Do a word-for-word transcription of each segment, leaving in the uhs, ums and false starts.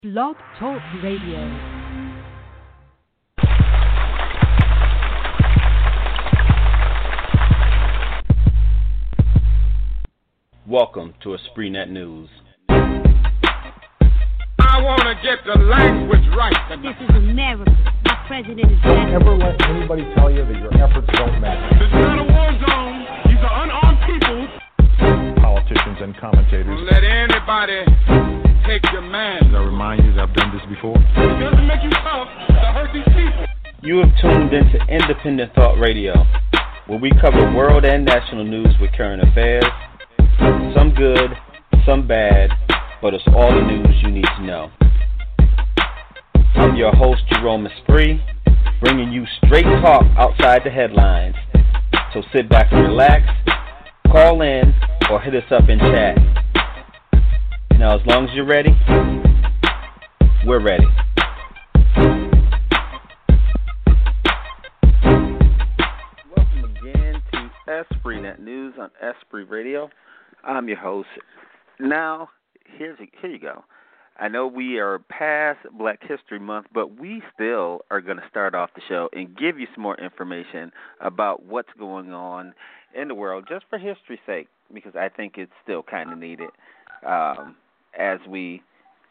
Blog Talk Radio. Welcome to EspritNet News. I want to get the language right. This is America. My president is black. Don't ever let anybody tell you that your efforts don't matter. This is not a war zone. These are unarmed people. Politicians and commentators. Don't let anybody take your man. I remind you that I've done this before. It doesn't make you tough to hurt these people. You have tuned into Independent Thought Radio, where we cover world and national news with current affairs. Some good, some bad, but it's all the news you need to know. I'm your host, Jerome Esprit, bringing you straight talk outside the headlines. So sit back and relax, call in, or hit us up in chat. Now, as long as you're ready, we're ready. Welcome again to EspritNet News on Esprit Radio. I'm your host. Now, here's a, here you go. I know we are past Black History Month, but we still are going to start off the show and give you some more information about what's going on in the world, just for history's sake, because I think it's still kind of needed um, as we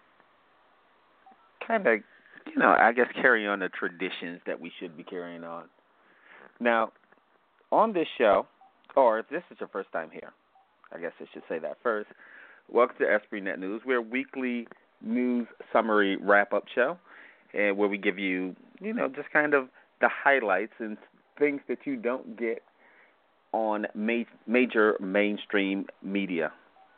kind of, you know, I guess carry on the traditions that we should be carrying on. Now, on this show, or if this is your first time here, I guess I should say that first. Welcome to EspritNet News. We're a weekly news summary wrap-up show, and where we give you, you know, just kind of the highlights and things that you don't get on ma- major mainstream media.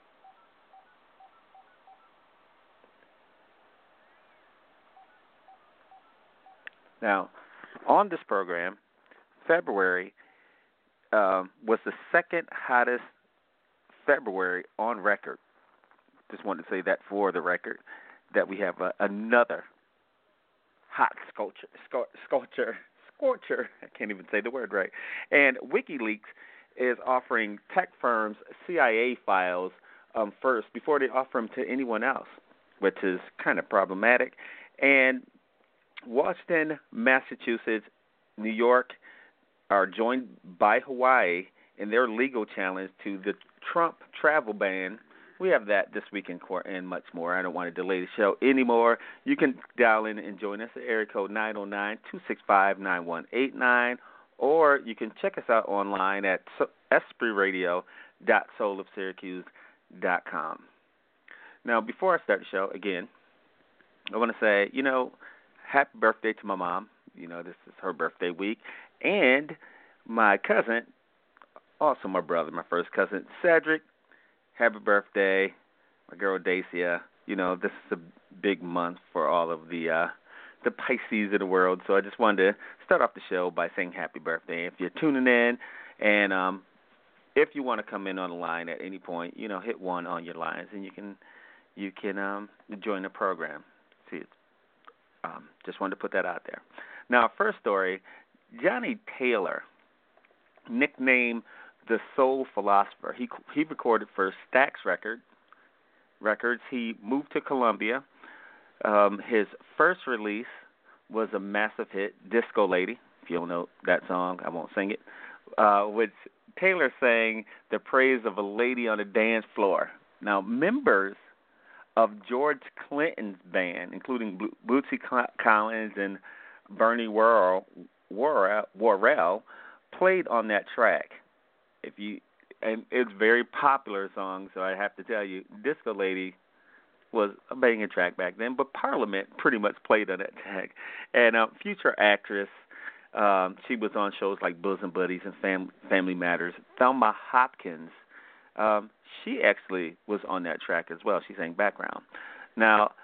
Now, on this program, February uh, was the second hottest February on record. Just wanted to say that for the record, that we have uh, another hot sculpture, sculpture, scorcher. I can't even say the word right. And WikiLeaks is offering tech firms C I A files um, first before they offer them to anyone else, which is kind of problematic. And Washington, Massachusetts, New York are joined by Hawaii in their legal challenge to the Trump travel ban. We have that this week in court and much more. I don't want to delay the show anymore. You can dial in and join us at area code nine oh nine, two six five, nine one eight nine, or you can check us out online at esprit radio dot soul of syracuse dot com. Now, before I start the show, again, I want to say, you know, happy birthday to my mom. You know, this is her birthday week. And my cousin, also my brother, my first cousin, Cedric, happy birthday. My girl, Dacia. You know, this is a big month for all of the uh, the Pisces of the world. So I just wanted to start off the show by saying happy birthday. If you're tuning in, and um, if you want to come in on the line at any point, you know, hit one on your lines, and you can you can um, join the program. See, um, just wanted to put that out there. Now, first story, Johnny Taylor, nicknamed the Soul Philosopher. He he recorded for Stax Record, Records. He moved to Columbia. Um, his first release was a massive hit, Disco Lady. If you don't know that song, I won't sing it. Uh, which Taylor sang the praise of a lady on the dance floor. Now, members of George Clinton's band, including Bootsy Collins and Bernie Worrell, Worrell, Worrell, played on that track. If you and it's a very popular song, so I have to tell you, Disco Lady was a banging track back then, but Parliament pretty much played on that track. And uh, future actress, um, she was on shows like Bosom Buddies and Fam- Family Matters. Thelma Hopkins, um, she actually was on that track as well. She sang background. Now,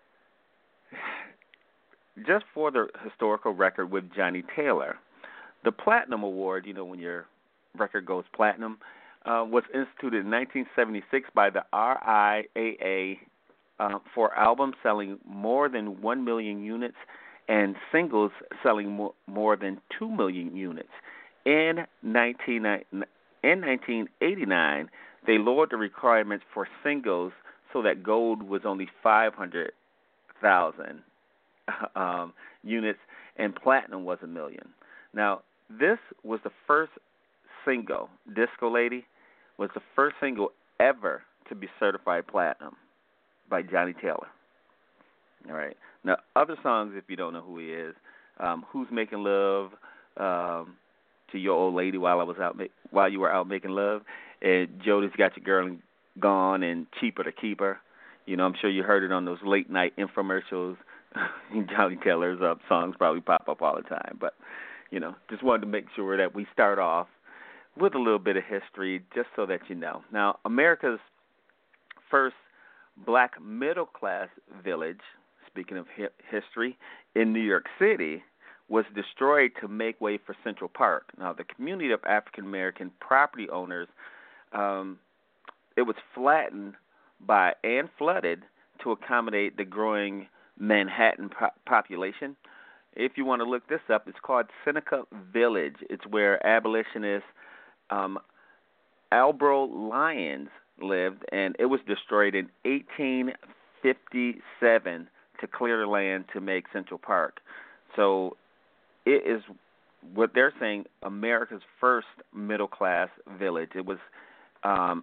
just for the historical record with Johnny Taylor, the Platinum Award, you know, when your record goes platinum, uh, was instituted in nineteen seventy-six by the R I A A uh, for albums selling more than one million units and singles selling more, more than two million units. In nineteen eighty-nine, they lowered the requirements for singles so that gold was only five hundred thousand um, units, and platinum was a million. Now, this was the first single, Disco Lady, was the first single ever to be certified platinum by Johnny Taylor. All right. Now, other songs, if you don't know who he is, um, Who's Making Love, um, To Your Old Lady While I was out, ma- while you were out making love, and Jody's Got Your Girl Gone, and Cheaper to Keep Her. You know, I'm sure you heard it on those late night infomercials. Johnny Taylor's uh, songs probably pop up all the time, but you know, just wanted to make sure that we start off with a little bit of history, just so that you know. Now, America's first black middle-class village, speaking of hi- history, in New York City, was destroyed to make way for Central Park. Now, the community of African-American property owners, um, it was flattened by and flooded to accommodate the growing Manhattan po- population. If you want to look this up, it's called Seneca Village. It's where abolitionist um, Albro Lyons lived, and it was destroyed in eighteen fifty-seven to clear the land to make Central Park. So it is what they're saying, America's first middle-class village. It was um,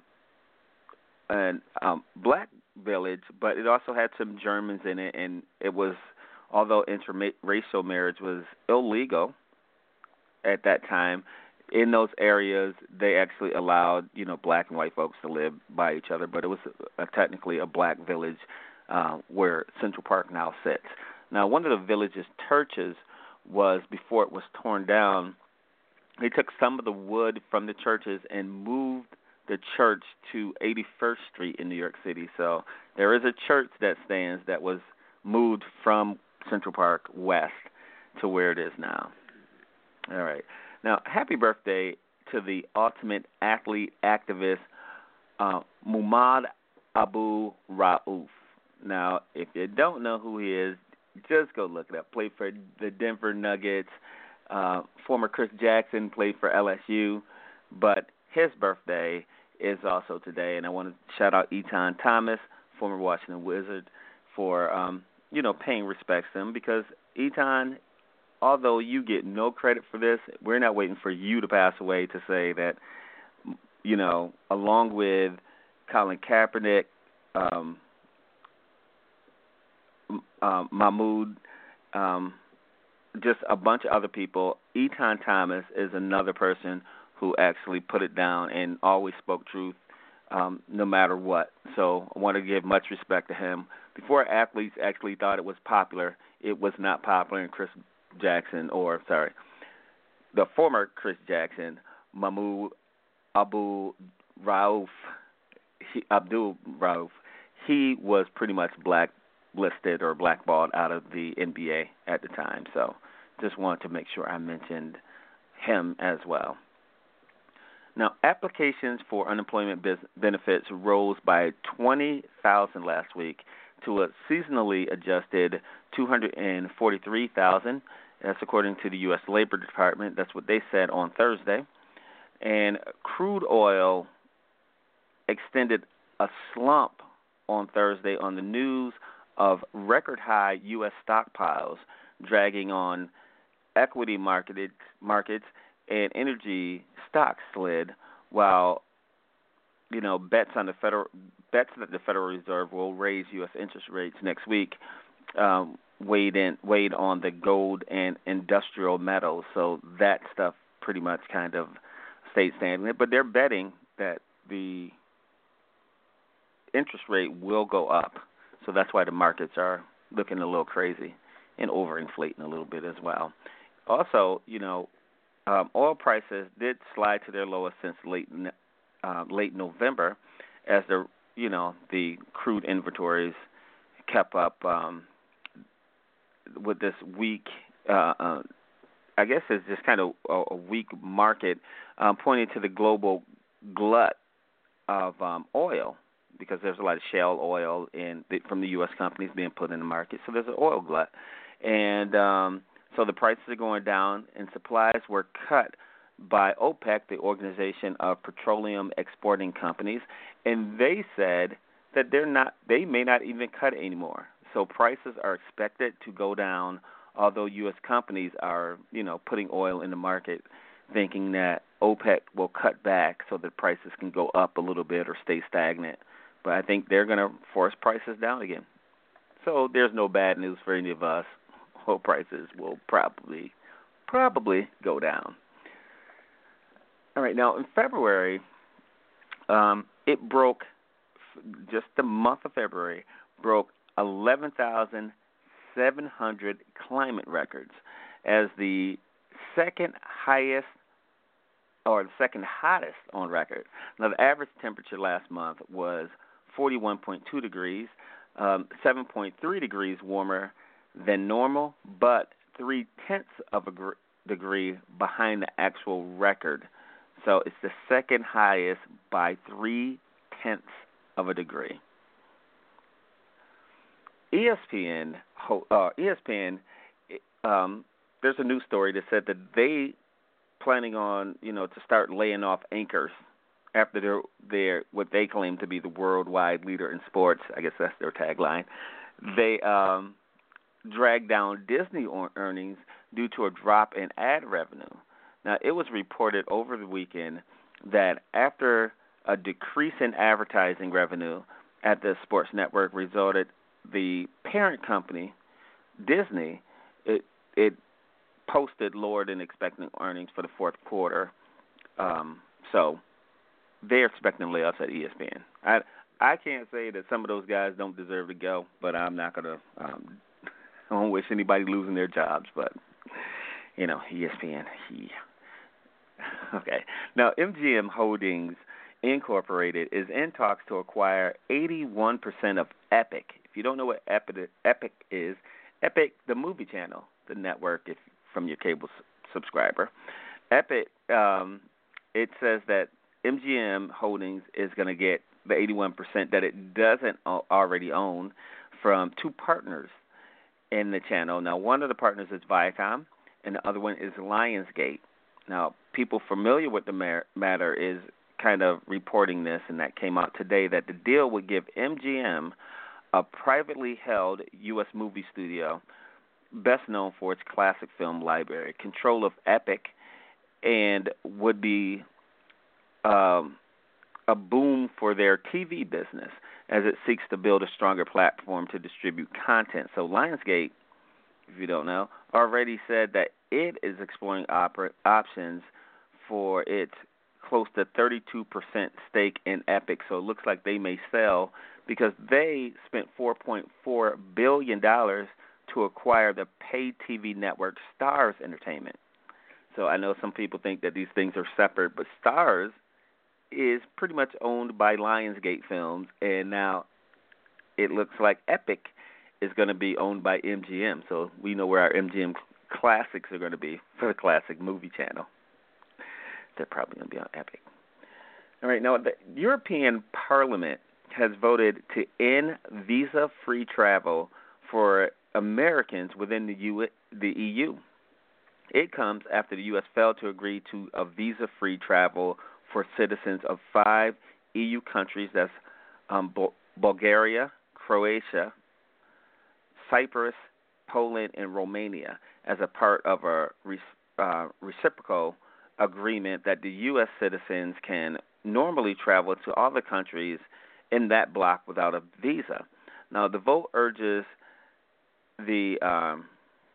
a um, black village, but it also had some Germans in it, and it was, although interracial marriage was illegal at that time, in those areas they actually allowed, you know, black and white folks to live by each other, but it was a, a, technically a black village uh, where Central Park now sits. Now, one of the village's churches was, before it was torn down, they took some of the wood from the churches and moved the church to eighty-first Street in New York City. So there is a church that stands that was moved from Central Park west to where it is now. All right. Now, happy birthday to the ultimate athlete activist, uh, Muhammad Abu Rauf. Now, if you don't know who he is, just go look it up. Played for the Denver Nuggets. Uh, former Chris Jackson played for L S U. But his birthday is also today, and I want to shout out Etan Thomas, former Washington Wizard, for um, you know, paying respects to him, because Etan, although you get no credit for this, we're not waiting for you to pass away to say that, you know, along with Colin Kaepernick, um, uh, Mahmoud, um, just a bunch of other people, Etan Thomas is another person who actually put it down and always spoke truth, um, no matter what. So I want to give much respect to him. Before athletes actually thought it was popular, it was not popular, and Chris Jackson, or sorry, the former Chris Jackson, Mahmoud Abu Rauf, he, Abdul Rauf, he was pretty much blacklisted or blackballed out of the N B A at the time. So just wanted to make sure I mentioned him as well. Now, applications for unemployment benefits rose by twenty thousand last week to a seasonally adjusted two hundred forty-three thousand. That's according to the U S Labor Department. That's what they said on Thursday. And crude oil extended a slump on Thursday on the news of record-high U S stockpiles dragging on equity marketed, markets, and energy stocks slid, while, you know, bets on the federal bets that the Federal Reserve will raise U S interest rates next week um, weighed in weighed on the gold and industrial metals. So that stuff pretty much kind of stayed standing. But they're betting that the interest rate will go up. So that's why the markets are looking a little crazy and overinflating a little bit as well. Also, you know, um, oil prices did slide to their lowest since late uh, late November, as the you know the crude inventories kept up um, with this weak. Uh, uh, I guess it's just kind of a, a weak market, um, pointing to the global glut of um, oil, because there's a lot of shale oil in the, from the U S companies being put in the market. So there's an oil glut, and um, so the prices are going down, and supplies were cut by OPEC, the Organization of Petroleum Exporting Companies, and they said that they're not, they may not even cut anymore. so prices are expected to go down, although U S companies are, you know, putting oil in the market thinking that OPEC will cut back so that prices can go up a little bit or stay stagnant. But I think they're going to force prices down again. So there's no bad news for any of us. Oil prices will probably, probably go down. All right, now in February, um, it broke, just the month of February, broke eleven thousand seven hundred climate records as the second highest or the second hottest on record. Now, the average temperature last month was forty-one point two degrees, um, seven point three degrees warmer than normal, but three-tenths of a gr- degree behind the actual record. So it's the second highest by three-tenths of a degree. E S P N, uh, E S P N, um, there's a news story that said that they planning on, you know, to start laying off anchors after they're, they're what they claim to be the worldwide leader in sports. I guess that's their tagline. They um, dragged down Disney earnings due to a drop in ad revenue. Now, it was reported over the weekend that after a decrease in advertising revenue at the sports network resulted, the parent company, Disney, it it posted lower than expected earnings for the fourth quarter. Um, so they're expecting layoffs at E S P N. I I can't say that some of those guys don't deserve to go, but I'm not gonna. Um, I don't wish anybody losing their jobs, but you know, E S P N. He okay. Now, M G M Holdings Incorporated is in talks to acquire eighty-one percent of Epic. If you don't know what Epic, Epic is, Epic, the movie channel, the network, if from your cable s- subscriber. Epic, um, it says that M G M Holdings is going to get the eighty-one percent that it doesn't already own from two partners in the channel. Now, one of the partners is Viacom, and the other one is Lionsgate. Now, people familiar with the mar- matter is kind of reporting this, and that came out today, that the deal would give M G M, a privately held U S movie studio, best known for its classic film library, control of Epic, and would be um, a boom for their T V business as it seeks to build a stronger platform to distribute content. So Lionsgate, if you don't know, already said that it is exploring opera, options for its close to thirty-two percent stake in Epic. So it looks like they may sell because they spent four point four billion dollars to acquire the paid T V network Starz Entertainment. So I know some people think that these things are separate, but Starz is pretty much owned by Lionsgate Films, and now it looks like Epic is going to be owned by M G M. So we know where our M G M classics are going to be for the classic movie channel. They're probably going to be on Epic. All right, now the European Parliament has voted to end visa-free travel for Americans within the, U- the E U. It comes after the U S failed to agree to a visa-free travel for citizens of five E U countries, that's um, Bul- Bulgaria, Croatia, Cyprus, Poland, and Romania, as a part of a re- uh, reciprocal agreement that the U S citizens can normally travel to all the countries in that bloc without a visa. Now, the vote urges the um,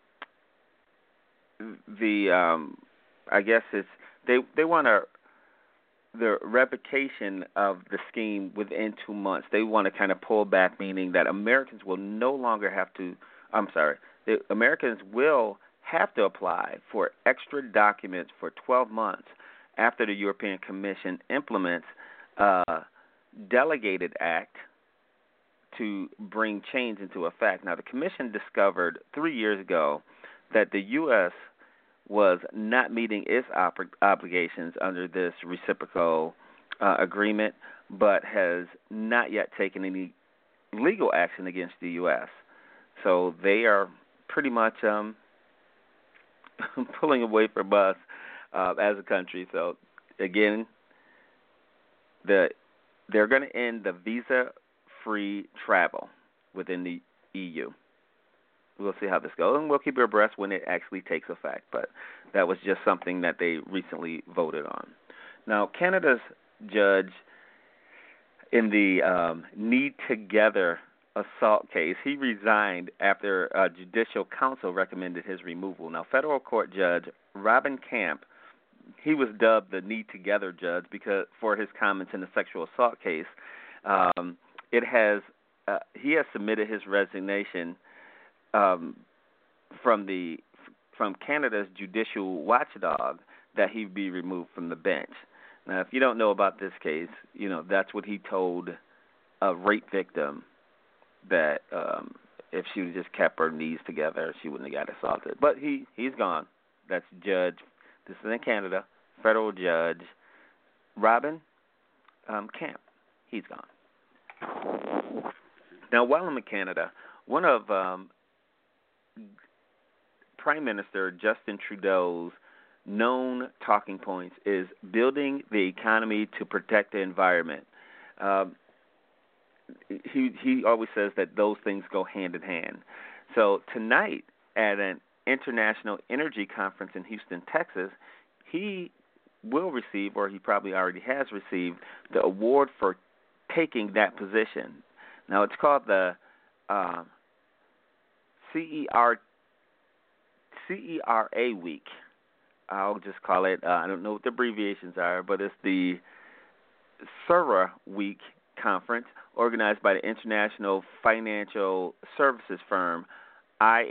the um, I guess it's they they want to the revocation of the scheme within two months. They want to kind of pull back, meaning that Americans will no longer have to. I'm sorry, the Americans will have to apply for extra documents for twelve months after the European Commission implements a delegated act to bring change into effect. Now, the Commission discovered three years ago that the U S was not meeting its op- obligations under this reciprocal uh, agreement, but has not yet taken any legal action against the U S. So they are pretty much um, pulling away from us uh, as a country. So, again, the they're going to end the visa-free travel within the E U. We'll see how this goes, and we'll keep you abreast when it actually takes effect. But that was just something that they recently voted on. Now, Canada's judge in the um, Need Together assault case, he resigned after a judicial council recommended his removal. Now, federal court judge Robin Camp, he was dubbed the Need Together judge because for his comments in the sexual assault case. Um, it has uh, he has submitted his resignation um, from the from Canada's judicial watchdog that he be removed from the bench. Now, if you don't know about this case, you know that's what he told a rape victim, that um, if she would just kept her knees together, she wouldn't have got assaulted. But he, he's gone. That's Judge, this is in Canada, federal judge Robin um, Camp. He's gone. Now, while I'm in Canada, one of um, Prime Minister Justin Trudeau's known talking points is building the economy to protect the environment. Um, he he always says that those things go hand in hand. So tonight at an international energy conference in Houston, Texas, he will receive, or he probably already has received, the award for taking that position. Now it's called the uh, C E R C E R A Week. I'll just call it, uh, I don't know what the abbreviations are, but it's the C E R A Week conference organized by the international financial services firm I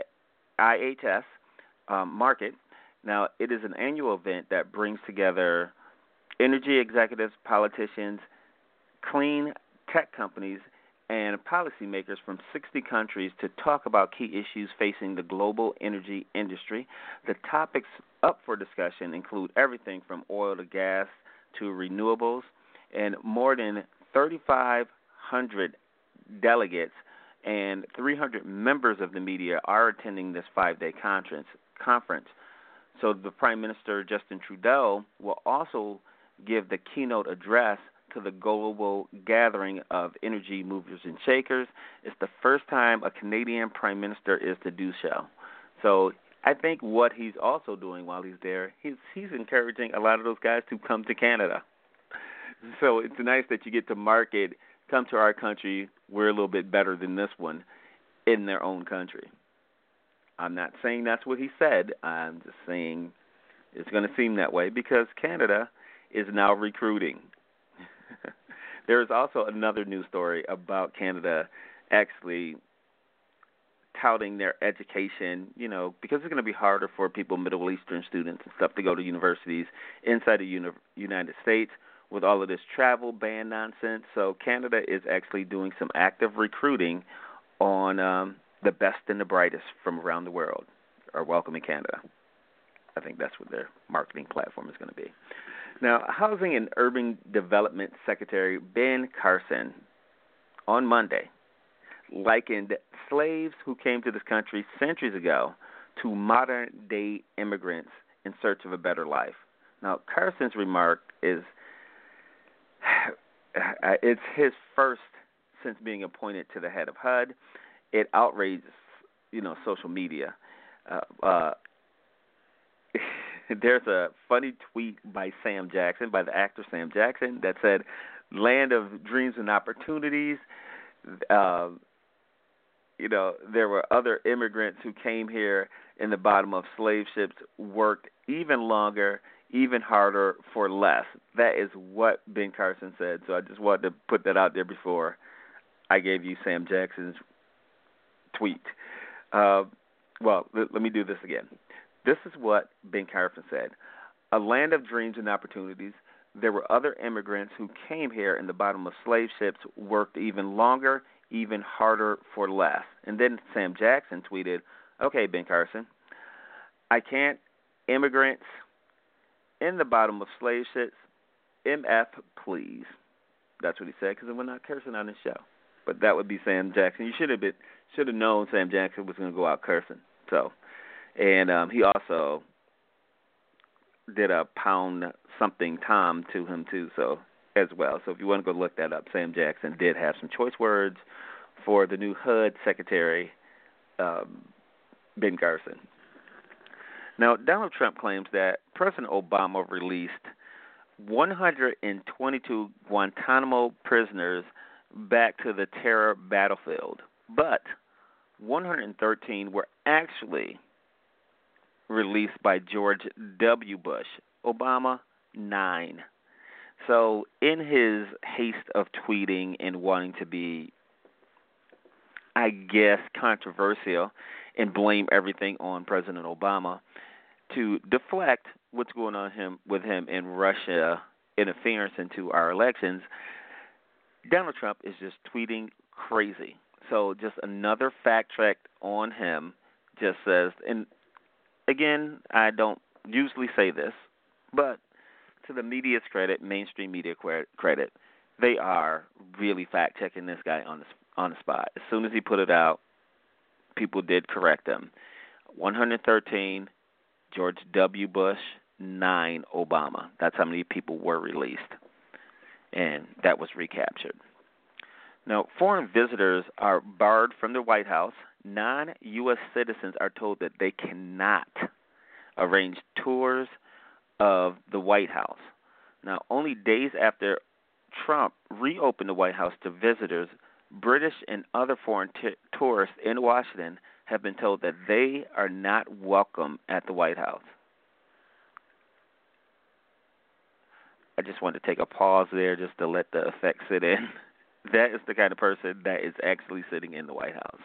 H S um, Markit. Now, it is an annual event that brings together energy executives, politicians, clean tech companies, and policymakers from sixty countries to talk about key issues facing the global energy industry. The topics up for discussion include everything from oil to gas to renewables, and more than thirty-five hundred delegates and three hundred members of the media are attending this five-day conference. conference. So the Prime Minister, Justin Trudeau, will also give the keynote address to the global gathering of energy movers and shakers. It's the first time a Canadian Prime Minister is to do so. So I think what he's also doing while he's there, he's he's encouraging a lot of those guys to come to Canada. So it's nice that you get to market, come to our country, we're a little bit better than this one in their own country. I'm not saying that's what he said. I'm just saying it's going to seem that way because Canada is now recruiting. There is also another news story about Canada actually touting their education, you know, because it's going to be harder for people, Middle Eastern students and stuff, to go to universities inside the uni- United States with all of this travel ban nonsense. So Canada is actually doing some active recruiting on um, the best and the brightest from around the world are welcoming Canada. I think that's what their marketing platform is going to be. Now, Housing and Urban Development Secretary Ben Carson on Monday likened slaves who came to this country centuries ago to modern-day immigrants in search of a better life. Now, Carson's remark is it's his first since being appointed to the head of H U D. It outrages, you know, social media. Uh, uh, there's a funny tweet by Sam Jackson, by the actor Sam Jackson, that said, "Land of dreams and opportunities." Uh, you know, there were other immigrants who came here in the bottom of slave ships, worked even longer, even harder for less. That is what Ben Carson said. So I just wanted to put that out there before I gave you Sam Jackson's tweet. Uh, well, let, let me do this again. This is what Ben Carson said. A land of dreams and opportunities. There were other immigrants who came here in the bottom of slave ships, worked even longer, even harder for less. And then Sam Jackson tweeted, "Okay, Ben Carson, I can't immigrants in the bottom of slave ships, M F, please." That's what he said, because we're not cursing on this show. But that would be Sam Jackson. You should have been should have known Sam Jackson was going to go out cursing. So, and um, he also did a pound something Tom to him too, so as well. So if you want to go look that up, Sam Jackson did have some choice words for the new H U D Secretary, um, Ben Carson. Now, Donald Trump claims that President Obama released one hundred twenty-two Guantanamo prisoners back to the terror battlefield, but one hundred thirteen were actually released by George W. Bush. Obama, nine. So in his haste of tweeting and wanting to be, I guess, controversial and blame everything on President Obama to deflect what's going on him with him in Russia interference into our elections, Donald Trump is just tweeting crazy. So just another fact check on him just says, and again, I don't usually say this, but to the media's credit, mainstream media credit, they are really fact checking this guy on the on the spot. As soon as he put it out, people did correct him. one hundred thirteen, George W. Bush, nine, Obama. That's how many people were released, and that was recaptured. Now, foreign visitors are barred from the White House. Non-U S citizens are told that they cannot arrange tours of the White House. Now, only days after Trump reopened the White House to visitors, British and other foreign t- tourists in Washington have been told that they are not welcome at the White House. I just want to take a pause there just to let the effect sit in. That is the kind of person that is actually sitting in the White House.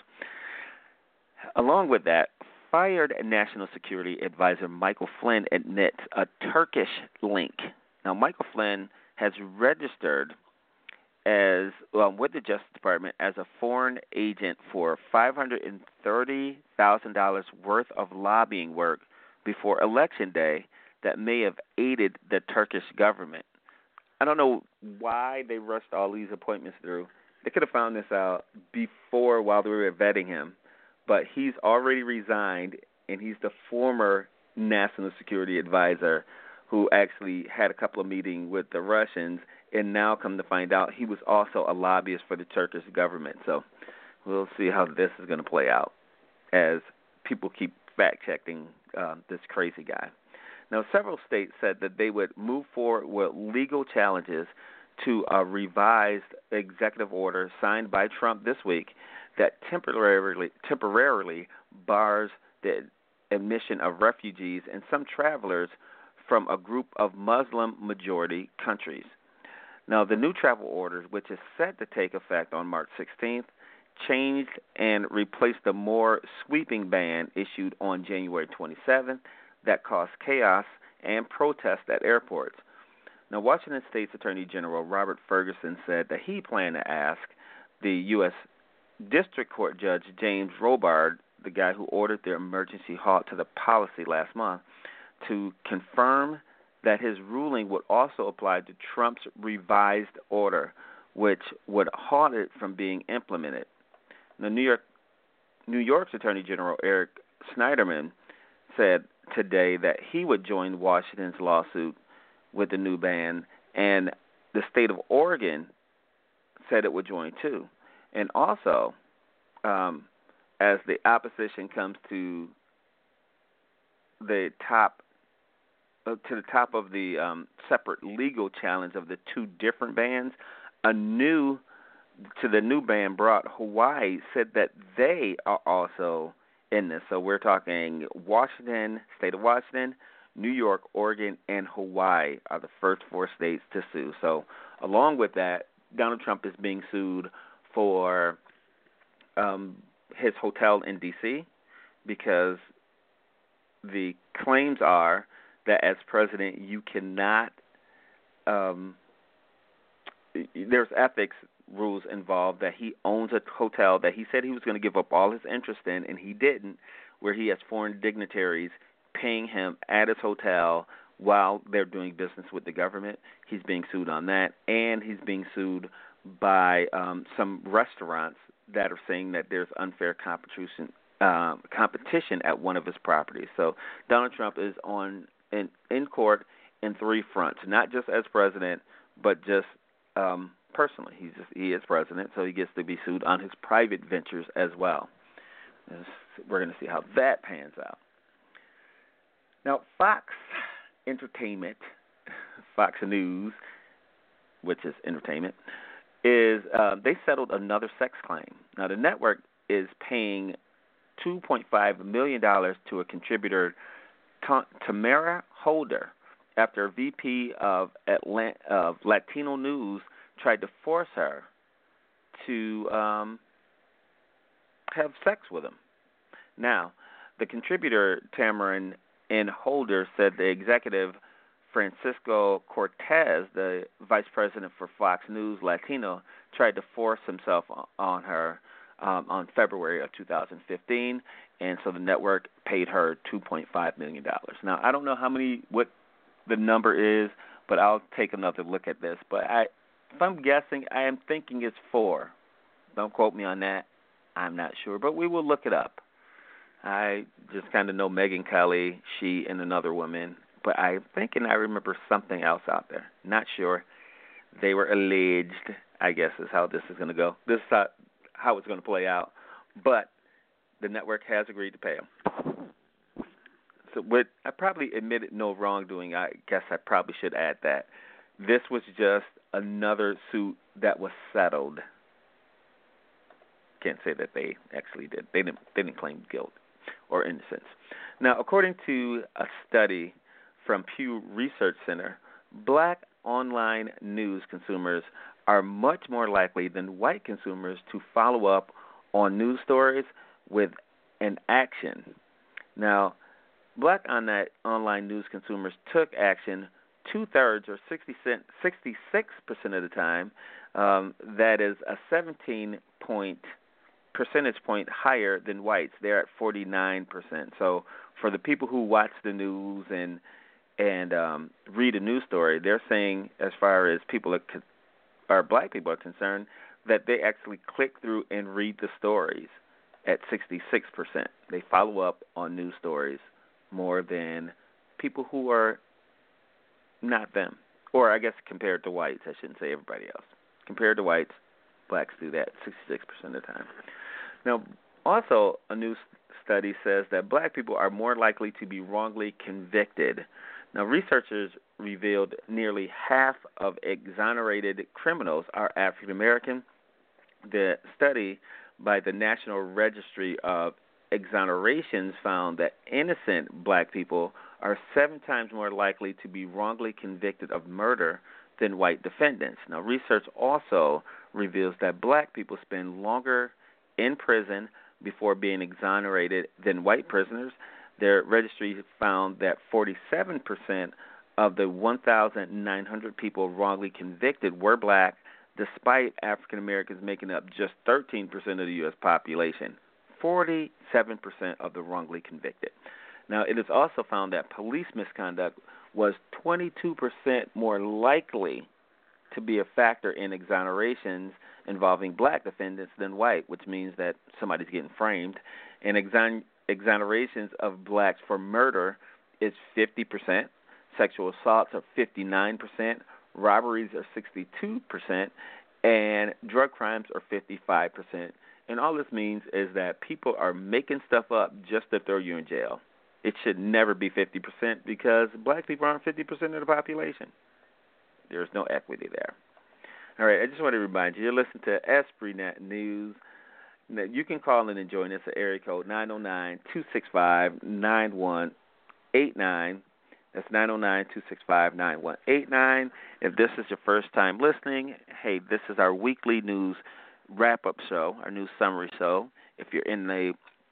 Along with that, fired National Security Advisor Michael Flynn admits a Turkish link. Now, Michael Flynn has registered as well with the Justice Department as a foreign agent for five hundred thirty thousand dollars worth of lobbying work before Election Day that may have aided the Turkish government. I don't know why they rushed all these appointments through. They could have found this out before while they were vetting him. But he's already resigned, and he's the former National Security Advisor who actually had a couple of meetings with the Russians, and now come to find out he was also a lobbyist for the Turkish government. So we'll see how this is going to play out as people keep fact-checking uh, this crazy guy. Now, several states said that they would move forward with legal challenges to a revised executive order signed by Trump this week that temporarily temporarily bars the admission of refugees and some travelers from a group of Muslim-majority countries. Now, the new travel order, which is set to take effect on March sixteenth, changed and replaced the more sweeping ban issued on January twenty-seventh that caused chaos and protests at airports. Now, Washington State's Attorney General Robert Ferguson said that he planned to ask the U S District Court Judge James Robard, the guy who ordered the emergency halt to the policy last month, to confirm that his ruling would also apply to Trump's revised order, which would halt it from being implemented. Now, New York, New York's Attorney General Eric Schneiderman said today that he would join Washington's lawsuit with the new ban, and the state of Oregon said it would join too. And also, um, as the opposition comes to the top uh, to the top of the um, separate legal challenge of the two different bans, a new to the new ban brought Hawaii said that they are also in this. So we're talking Washington, state of Washington, New York, Oregon, and Hawaii are the first four states to sue. So along with that, Donald Trump is being sued for um, his hotel in D C because the claims are that as president you cannot um, there's ethics rules involved, that he owns a hotel that he said he was going to give up all his interest in, and he didn't, where he has foreign dignitaries paying him at his hotel while they're doing business with the government. He's being sued on that, and he's being sued by um, some restaurants that are saying that there's unfair competition um, competition at one of his properties. So Donald Trump is on in, in court in three fronts, not just as president, but just um, personally. He's just, he is president, so he gets to be sued on his private ventures as well. We're going to see how that pans out. Now, Fox Entertainment, Fox News, which is entertainment, is uh, they settled another sex claim. Now, the network is paying two point five million dollars to a contributor, Tamara Holder, after a V P of, Atlant- of Latino News tried to force her to um, have sex with him. Now, the contributor, Tamarin and Holder, said the executive, Francisco Cortez, the vice president for Fox News Latino, tried to force himself on her um, on February of two thousand fifteen, and so the network paid her two point five million dollars. Now, I don't know how many, what the number is, but I'll take another look at this. But I, if I'm guessing, I am thinking it's four. Don't quote me on that. I'm not sure, but we will look it up. I just kind of know Megyn Kelly, she, and another woman, but I'm thinking I remember something else out there. Not sure. They were alleged, I guess, is how this is going to go. This is how, how it's going to play out. But the network has agreed to pay them. So what, I probably admitted no wrongdoing. I guess I probably should add that. This was just another suit that was settled. Can't say that they actually did. They didn't, they didn't claim guilt or innocence. Now, according to a study from Pew Research Center, black online news consumers are much more likely than white consumers to follow up on news stories with an action. Now, black online news consumers took action two-thirds or sixty-six percent of the time. Um, that is a seventeen point percentage point higher than whites. They're at forty-nine percent. So for the people who watch the news and and um, read a news story, they're saying, as far as people are, or black people are concerned, that they actually click through and read the stories at sixty-six percent. They follow up on news stories more than people who are not them. Or I guess compared to whites, I shouldn't say everybody else. Compared to whites, blacks do that sixty-six percent of the time. Now, also, a new study says that black people are more likely to be wrongly convicted. Now, researchers revealed nearly half of exonerated criminals are African American. The study by the National Registry of Exonerations found that innocent black people are seven times more likely to be wrongly convicted of murder than white defendants. Now, research also reveals that black people spend longer in prison before being exonerated than white prisoners. Their registry found that forty-seven percent of the one thousand nine hundred people wrongly convicted were black, despite African Americans making up just thirteen percent of the U S population. forty-seven percent of the wrongly convicted. Now, it is also found that police misconduct was twenty-two percent more likely to be a factor in exonerations involving black defendants than white, which means that somebody's getting framed. And exon- exonerations of blacks for murder is fifty percent, sexual assaults are fifty-nine percent, robberies are sixty-two percent, and drug crimes are fifty-five percent. And all this means is that people are making stuff up just to throw you in jail. It should never be fifty percent because black people aren't fifty percent of the population. There's no equity there. All right, I just want to remind you, you're listening to EspritNet News. Now, you can call in and join us at area code nine oh nine, two six five, nine one eight nine. That's nine oh nine, two six five, nine one eight nine. If this is your first time listening, hey, this is our weekly news wrap-up show, our news summary show. If you're in the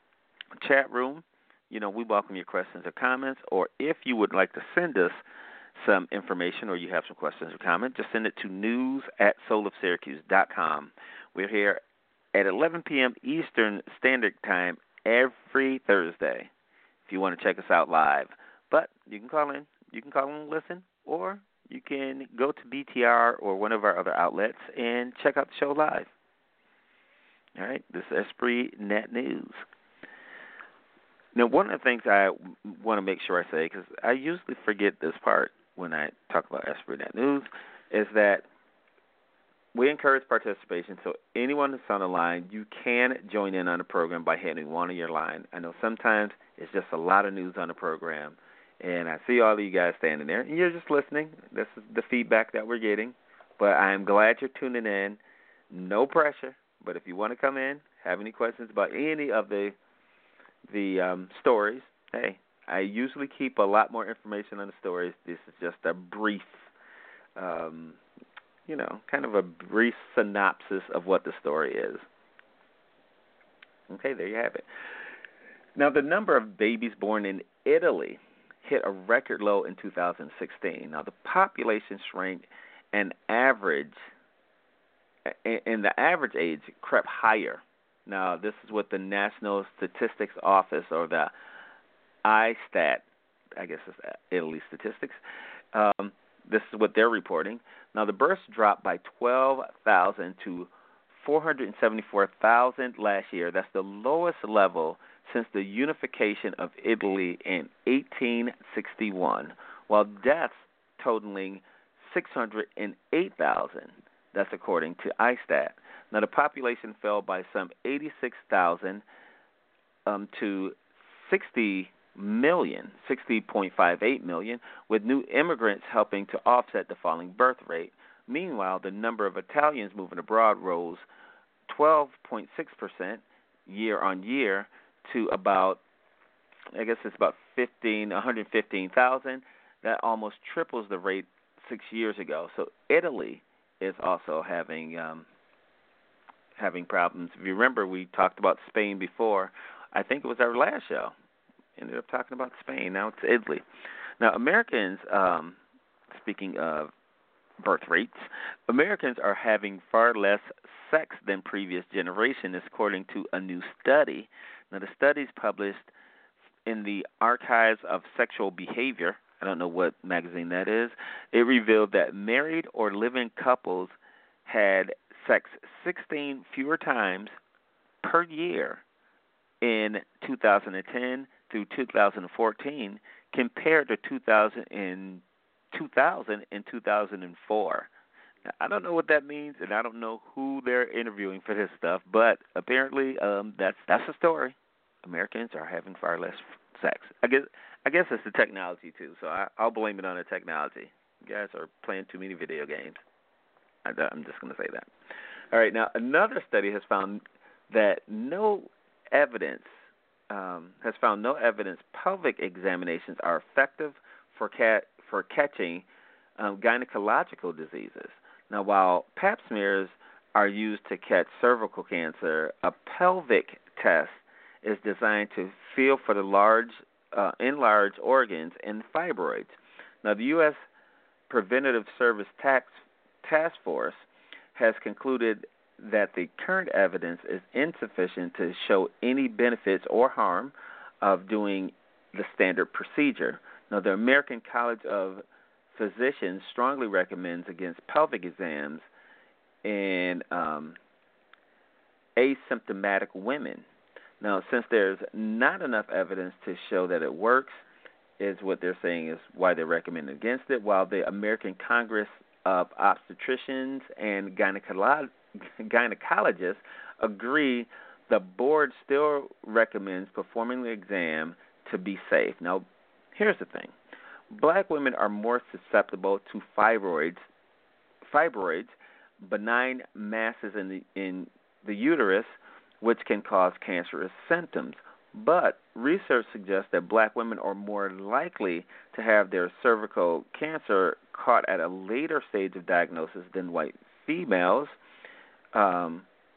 chat room, you know, we welcome your questions or comments. Or if you would like to send us some information or you have some questions or comments, just send it to news at soul of syracuse dot com. We're here at eleven p.m. Eastern Standard Time every Thursday if you want to check us out live. But you can call in. You can call in and listen, or you can go to B T R or one of our other outlets and check out the show live. All right, this is EspritNet News. Now, one of the things I want to make sure I say, because I usually forget this part when I talk about EspritNet News, is that we encourage participation, so anyone that's on the line, you can join in on the program by hitting one on your line. I know sometimes it's just a lot of news on the program, and I see all of you guys standing there, and you're just listening. This is the feedback that we're getting, but I am glad you're tuning in. No pressure, but if you want to come in, have any questions about any of the the um, stories, hey, I usually keep a lot more information on the stories. This is just a brief um you know, kind of a brief synopsis of what the story is. Okay, there you have it. Now, the number of babies born in Italy hit a record low in two thousand sixteen. Now, the population shrank and average, and the average age crept higher. Now, this is what the National Statistics Office, or the I STAT, I guess it's Italy Statistics, um, this is what they're reporting. Now, the births dropped by twelve thousand to four hundred seventy-four thousand last year. That's the lowest level since the unification of Italy in eighteen sixty-one, while deaths totaling six hundred eight thousand. That's according to I STAT. Now, the population fell by some eighty-six thousand um, to sixty million, sixty point five eight million, with new immigrants helping to offset the falling birth rate. Meanwhile, the number of Italians moving abroad rose twelve point six percent year on year to about, I guess it's about fifteen, one hundred fifteen thousand. That almost triples the rate six years ago. So Italy is also having um, having problems. If you remember, we talked about Spain before. I think it was our last show. Ended up talking about Spain. Now it's Italy. Now, Americans, um, speaking of birth rates, Americans are having far less sex than previous generations, according to a new study. Now, the study is published in the Archives of Sexual Behavior. I don't know what magazine that is. It revealed that married or living couples had sex sixteen fewer times per year in two thousand ten through two thousand fourteen compared to two thousand and two thousand and two thousand four. Now, I don't know what that means, and I don't know who they're interviewing for this stuff, but apparently um, that's that's the story. Americans are having far less sex. I guess I guess it's the technology too, so I, I'll blame it on the technology. You guys are playing too many video games. I, I'm just going to say that. All right, now another study has found that no evidence Um, has found no evidence pelvic examinations are effective for cat, for catching um, gynecological diseases. Now, while pap smears are used to catch cervical cancer, a pelvic test is designed to feel for the large, uh, enlarged organs and fibroids. Now, the U S Preventative Service Tax, Task Force has concluded that the current evidence is insufficient to show any benefits or harm of doing the standard procedure. Now, the American College of Physicians strongly recommends against pelvic exams in um, asymptomatic women. Now, since there's not enough evidence to show that it works, is what they're saying is why they recommend against it, while the American Congress of Obstetricians and Gynecolo- Gynecologists agree the board still recommends performing the exam to be safe. Now, here's the thing. Black women are more susceptible to fibroids, fibroids, benign masses in the, in the uterus, which can cause cancerous symptoms. But research suggests that black women are more likely to have their cervical cancer caught at a later stage of diagnosis than white females. Um,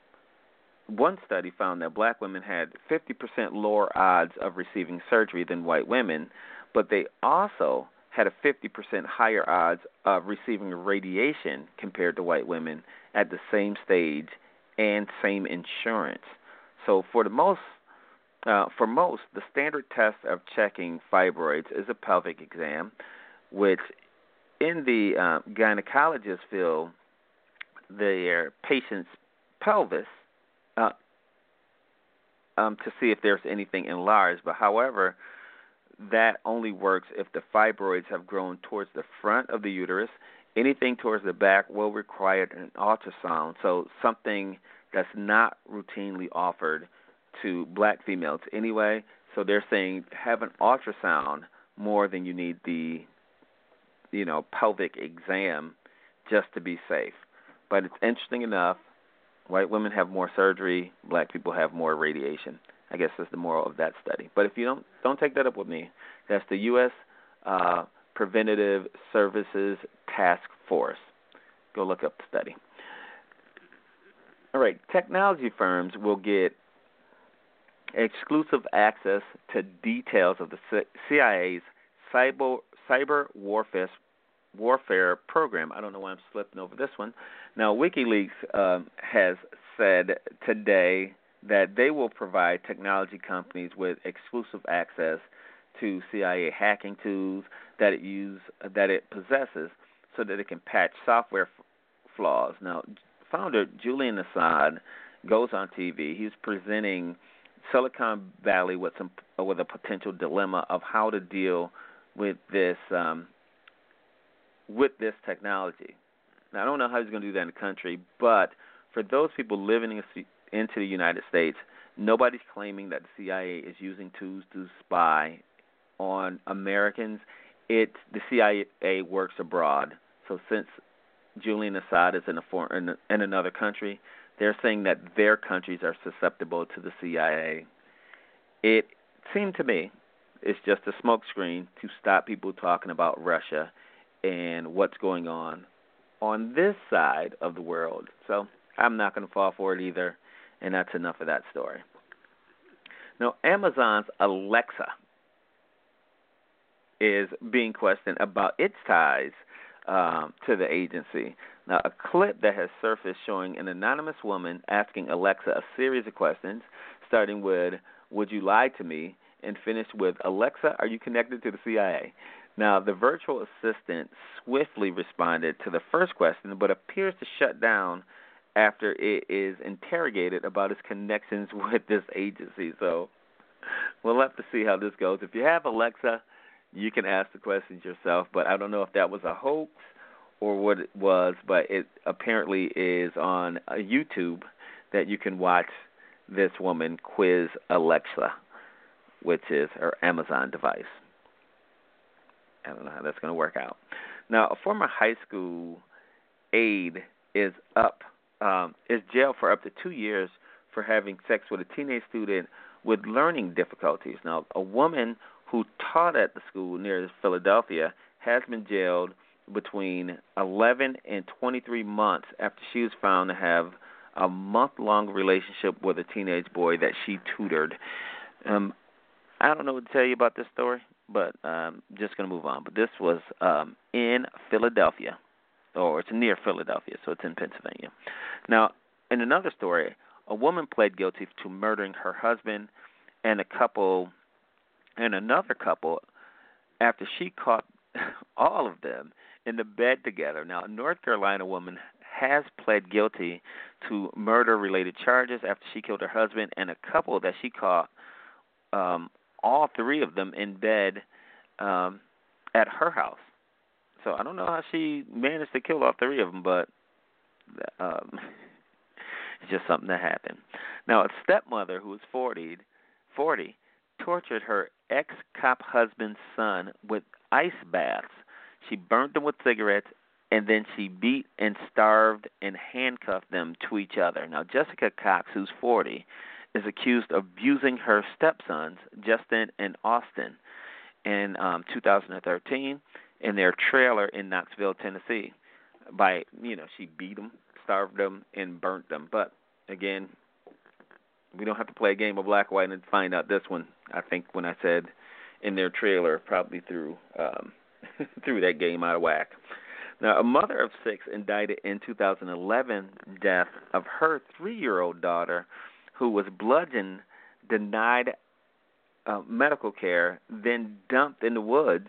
one study found that black women had fifty percent lower odds of receiving surgery than white women, but they also had a fifty percent higher odds of receiving radiation compared to white women at the same stage and same insurance. So for the most Uh, for most, the standard test of checking fibroids is a pelvic exam, which in the uh, gynecologist feel their patient's pelvis uh, um, to see if there's anything enlarged. But however, that only works if the fibroids have grown towards the front of the uterus anything towards the back will require an ultrasound, so something that's not routinely offered to black females anyway. So they're saying have an ultrasound more than you need the, you know, pelvic exam just to be safe. But it's interesting enough, white women have more surgery, black people have more radiation. I guess that's the moral of that study. But if you don't don't take that up with me, that's the U S Uh, Preventative Services Task Force. Go look up the study. All right, technology firms will get exclusive access to details of the C I A's cyber, cyber warfare, warfare program. I don't know why I'm slipping over this one. Now, WikiLeaks um, has said today that they will provide technology companies with exclusive access to C I A hacking tools that it use that it possesses, so that it can patch software f- flaws. Now, founder Julian Assange goes on T V. He's presenting Silicon Valley with some with a potential dilemma of how to deal with this um, with this technology. Now, I don't know how he's going to do that in the country, but for those people living in, into the United States, nobody's claiming that the C I A is using tools to spy on Americans. It the C I A works abroad. So since Julian Assange is in a foreign, in, in another country, they're saying that their countries are susceptible to the C I A. It seemed to me it's just a smokescreen to stop people talking about Russia and what's going on on this side of the world. So I'm not going to fall for it either, and that's enough of that story. Now, Amazon's Alexa is being questioned about its ties um, to the agency. Now, a clip that has surfaced showing an anonymous woman asking Alexa a series of questions, starting with, "Would you lie to me?" and finished with, "Alexa, are you connected to the C I A?" Now, the virtual assistant swiftly responded to the first question, but appears to shut down after it is interrogated about its connections with this agency. So we'll have to see how this goes. If you have Alexa, you can ask the questions yourself, but I don't know if that was a hoax or what it was, but it apparently is on uh, YouTube that you can watch this woman quiz Alexa, which is her Amazon device. I don't know how that's going to work out. Now, a former high school aide is up um, is jailed for up to two years for having sex with a teenage student with learning difficulties. Now, a woman who taught at the school near Philadelphia has been jailed between eleven and twenty-three months after she was found to have a month-long relationship with a teenage boy that she tutored. Um, I don't know what to tell you about this story, but I'm um, just going to move on. But this was um, in Philadelphia, or it's near Philadelphia, so it's in Pennsylvania. Now, in another story, a woman pled guilty to murdering her husband and a couple, and another couple, after she caught all of them in the bed together. Now, a North Carolina woman has pled guilty to murder-related charges after she killed her husband and a couple that she caught, um, all three of them in bed um, at her house. So I don't know how she managed to kill all three of them, but um, it's just something that happened. Now, a stepmother who was forty, forty tortured her ex-cop husband's son with ice baths. She burnt them with cigarettes, and then she beat and starved and handcuffed them to each other. Now, Jessica Cox, who's forty, is accused of abusing her stepsons, Justin and Austin, in um, two thousand thirteen in their trailer in Knoxville, Tennessee. By, you know, she beat them, starved them, and burnt them. But, again, we don't have to play a game of black, white, and find out this one. I think when I said in their trailer, probably threw, um, threw that game out of whack. Now, a mother of six indicted in two thousand eleven death of her three-year-old daughter who was bludgeoned, denied uh, medical care, then dumped in the woods.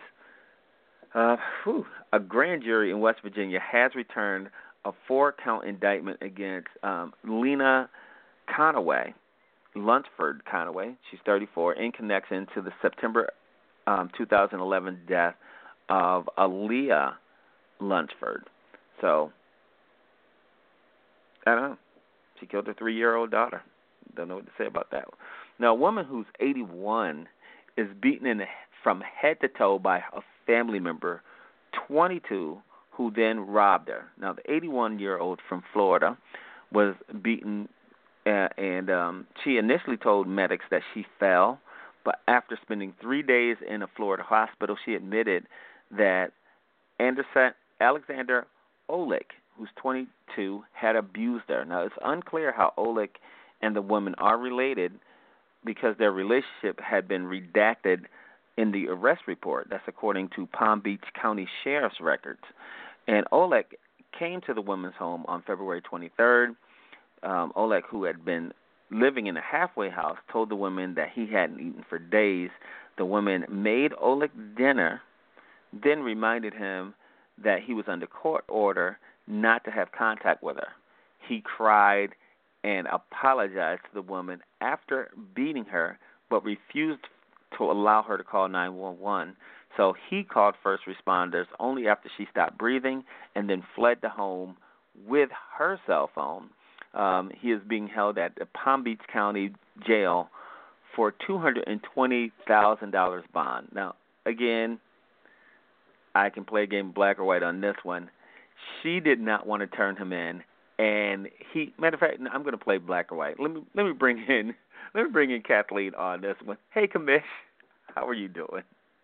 Uh, whew, a grand jury in West Virginia has returned a four-count indictment against um, Lena Conaway, Lunsford Conaway, she's thirty-four, in connection to the September um, two thousand eleven death of Aaliyah Lunsford. So, I don't know. She killed her three-year-old daughter. Don't know what to say about that. Now, a woman who's eighty-one is beaten in the, from head to toe by a family member, twenty-two, who then robbed her. Now, the eighty-one-year-old from Florida was beaten, uh, and um, she initially told medics that she fell, but after spending three days in a Florida hospital, she admitted that Anderson, Alexander Olick, who's twenty-two, had abused her. Now, it's unclear how Olick and the woman are related because their relationship had been redacted in the arrest report. That's according to Palm Beach County Sheriff's records. And Olick came to the woman's home on February twenty-third. Um, Olick, who had been living in a halfway house, told the woman that he hadn't eaten for days. The woman made Olick dinner, then reminded him that he was under court order not to have contact with her. He cried and apologized to the woman after beating her, but refused to allow her to call nine one one. So he called first responders only after she stopped breathing and then fled the home with her cell phone. Um, he is being held at the Palm Beach County Jail for two hundred twenty thousand dollars bond. Now, again, I can play a game of black or white on this one. She did not want to turn him in, and he. Matter of fact, I'm going to play black or white. Let me let me bring in let me bring in Kathleen on this one. Hey, Kamish, how are you doing?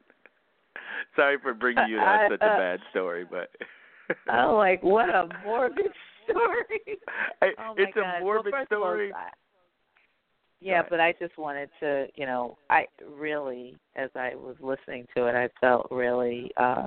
Sorry for bringing you on such a bad story, but I'm like, what a morbid story. Oh my it's God. a morbid well, story. All, I, yeah, but I just wanted to, you know, I really, as I was listening to it, I felt really. Uh,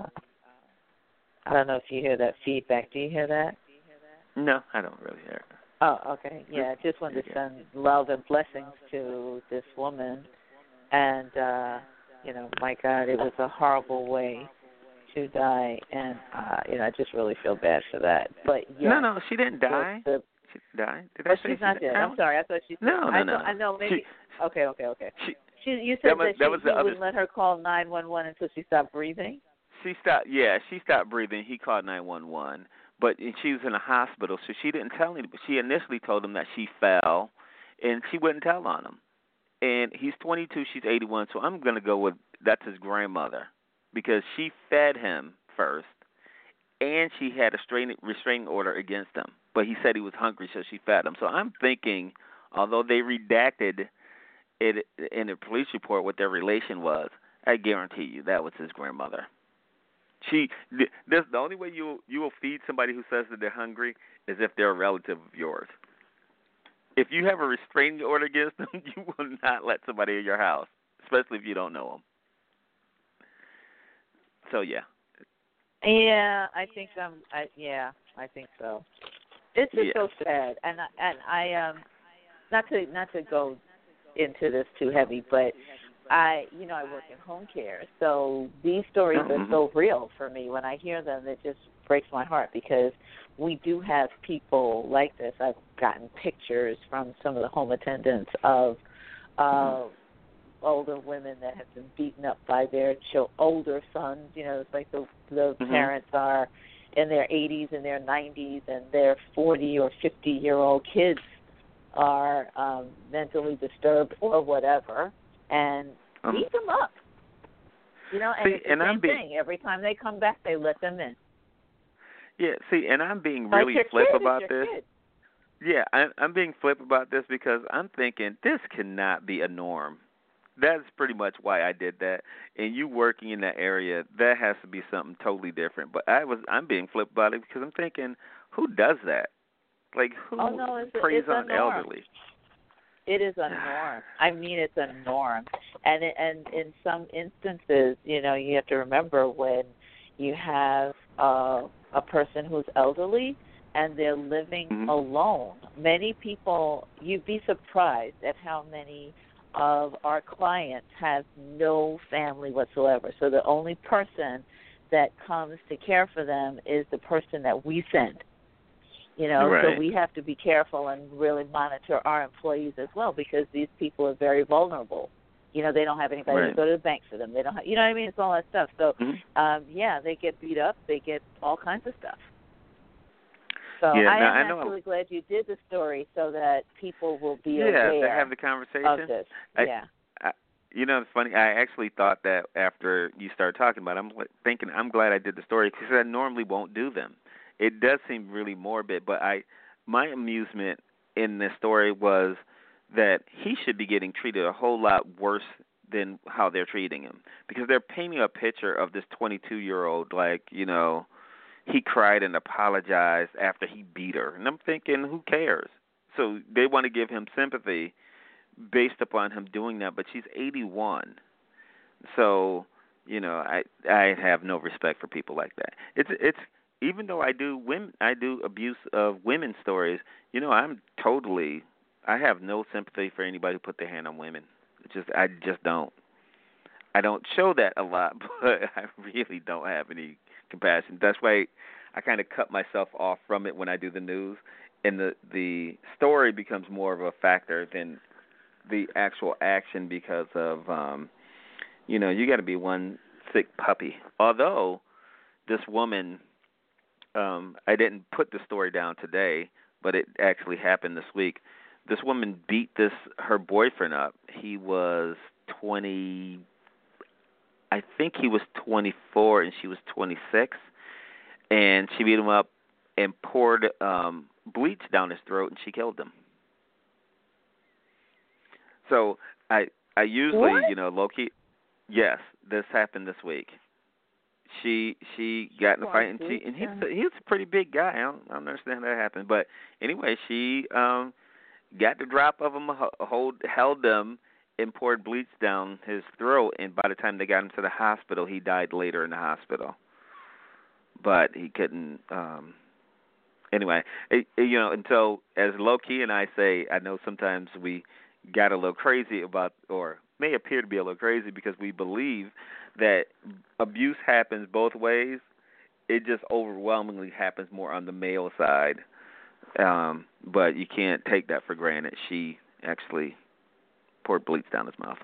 I don't know if you hear that feedback. Do you hear that? No, I don't really hear it. Oh, okay. Yeah, I just wanted to send love and blessings to this woman. And, uh, you know, my God, it was a horrible way to die. And, uh, you know, I just really feel bad for that. But, yes. No, no, she didn't die. The, she didn't die. Did oh, I say she's not dead. Died? I'm sorry. I thought she No, no, I no. Thought, I know, maybe. She, okay, okay, okay. She, she, you said that, was, that, that she, was he the other, wouldn't let her call nine one one until she stopped breathing? She stopped. Yeah, she stopped breathing. He called nine one one, but she was in a hospital, so she didn't tell anybody. She initially told him that she fell, and she wouldn't tell on him. And he's twenty-two, she's eighty-one, so I'm going to go with that's his grandmother because she fed him first, and she had a restraining, restraining order against him. But he said he was hungry, so she fed him. So I'm thinking, although they redacted it in the police report what their relation was, I guarantee you that was his grandmother. She, this, the only way you you will feed somebody who says that they're hungry is if they're a relative of yours. If you have a restraining order against them, you will not let somebody in your house, especially if you don't know them. So yeah. Yeah, I think um, I, yeah, I think so. It's just yeah. so sad, and I, and I um, not to not to go into this too heavy, but I, you know, I work in home care, so these stories mm-hmm. are so real for me. When I hear them, it just breaks my heart because we do have people like this. I've gotten pictures from some of the home attendants of uh, mm-hmm. older women that have been beaten up by their ch- older sons. You know, it's like the the mm-hmm. parents are in their eighties and their nineties, and their forty or fifty year old kids are um, mentally disturbed or whatever, and um, beat them up. You know, and see, it's the and same I'm be- thing. Every time they come back, they let them in. Yeah, see, and I'm being Like really your flip kid, about it's your this. kid. Yeah, I, I'm being flip about this because I'm thinking this cannot be a norm. That's pretty much why I did that. And you working in that area, that has to be something totally different. But I was, I'm being flip about it because I'm thinking, who does that? Like, who Oh, no, it's a- preys it's a on norm. elderly? It is a norm. I mean, it's a norm. And it, and in some instances, you know, you have to remember when you have uh, a person who's elderly and they're living mm-hmm. alone. Many people, you'd be surprised at how many of our clients have no family whatsoever. So the only person that comes to care for them is the person that we send. You know, right. so we have to be careful and really monitor our employees as well because these people are very vulnerable. You know, they don't have anybody right. to go to the bank for them. They don't have, you know what I mean? It's all that stuff. So, mm-hmm. um, yeah, they get beat up. They get all kinds of stuff. So yeah, I no, am I know. absolutely glad you did the story so that people will be yeah, aware to have the conversation. of this. I, yeah. I, you know, it's funny. I actually thought that after you started talking about it, I'm like, thinking, I'm glad I did the story because I normally won't do them. It does seem really morbid, but I, my amusement in this story was that he should be getting treated a whole lot worse than how they're treating him, because they're painting a picture of this twenty-two-year-old like, you know, he cried and apologized after he beat her. And I'm thinking, who cares? So they want to give him sympathy based upon him doing that, but she's eighty-one. So, you know, I I have no respect for people like that. It's it's even though I do women I do abuse of women's stories, you know, I'm totally I have no sympathy for anybody who put their hand on women. It's just I just don't. I don't show that a lot, but I really don't have any compassion. That's why I kind of cut myself off from it when I do the news, and the the story becomes more of a factor than the actual action because of um, you know, you got to be one sick puppy. Although this woman, um, I didn't put the story down today, but it actually happened this week. This woman beat this her boyfriend up. He was twenty. I think he was twenty-four and she was twenty-six, and she beat him up and poured um, bleach down his throat, and she killed him. So I I usually What? you know low key. Yes, this happened this week. She she got in a fight, and she and he's a, he's a pretty big guy. I don't, I don't understand how that happened, but anyway, she um. got the drop of him, hold, held him, and poured bleach down his throat. And by the time they got him to the hospital, he died later in the hospital. But he couldn't. Um, anyway, it, it, you know, and so as Loki and I say, I know sometimes we got a little crazy about, or may appear to be a little crazy because we believe that abuse happens both ways. It just overwhelmingly happens more on the male side. Um, but you can't take that for granted. She actually poured bleach down his mouth.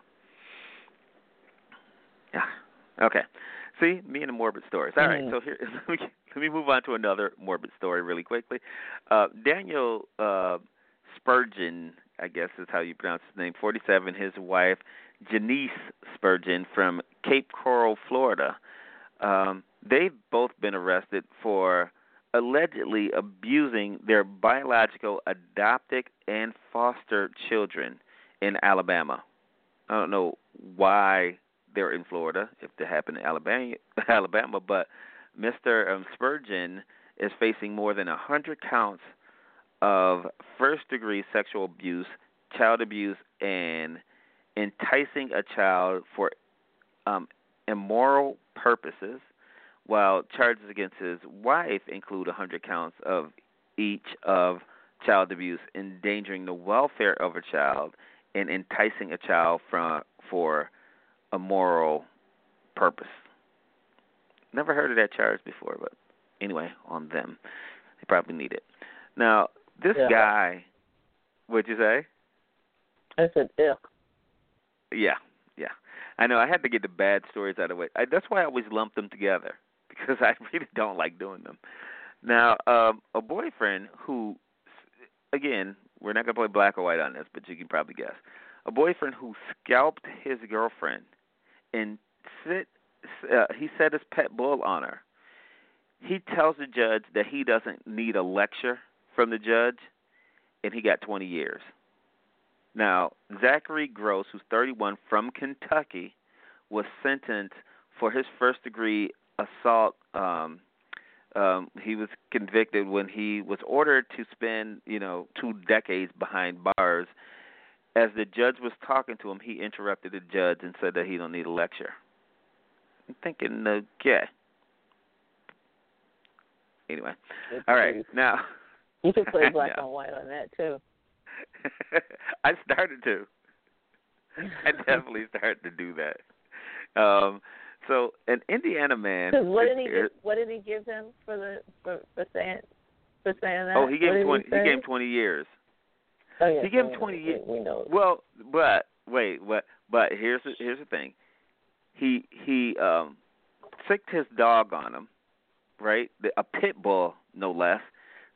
Yeah. Okay. See, me and the morbid stories. All right. So here, let me, let me move on to another morbid story really quickly. Uh, Daniel uh, Spurgeon, I guess is how you pronounce his name, forty-seven, his wife, Janice Spurgeon from Cape Coral, Florida. Um, they've both been arrested for allegedly abusing their biological adopted and foster children in Alabama. I don't know why they're in Florida, if they happen in Alabama, Alabama, but Mister Um, Spurgeon is facing more than one hundred counts of first-degree sexual abuse, child abuse, and enticing a child for um, immoral purposes, while charges against his wife include one hundred counts of each of child abuse, endangering the welfare of a child, and enticing a child from, for a moral purpose. Never heard of that charge before, but anyway, on them. They probably need it. Now, this yeah. guy, what'd you say? I said, ick. Yeah, yeah. I know. I had to get the bad stories out of the way. I, that's why I always lump them together, because I really don't like doing them. Now, um, a boyfriend who, again, we're not going to play black or white on this, but you can probably guess. A boyfriend who scalped his girlfriend and sit, uh, he set his pet bull on her. He tells the judge that he doesn't need a lecture from the judge, and he got twenty years. Now, Zachary Gross, who's thirty-one, from Kentucky, was sentenced for his first-degree assault. Um, um, he was convicted when he was ordered to spend, you know, two decades behind bars. As the judge was talking to him, he interrupted the judge and said that he don't need a lecture. I'm thinking, okay. Anyway, Good all right, grief. now. You could play black yeah. on white on that, too. I started to. I definitely started to do that. Um, so an Indiana man. What did he give, what did he give him for the for, for saying for saying that? Oh, he gave him twenty. He, he gave him twenty years. Oh yeah, he gave him we twenty know, years. We, we know. Well, but wait, what? But here's the, here's the thing. He he um, sicked his dog on him, right? The, a pit bull, no less.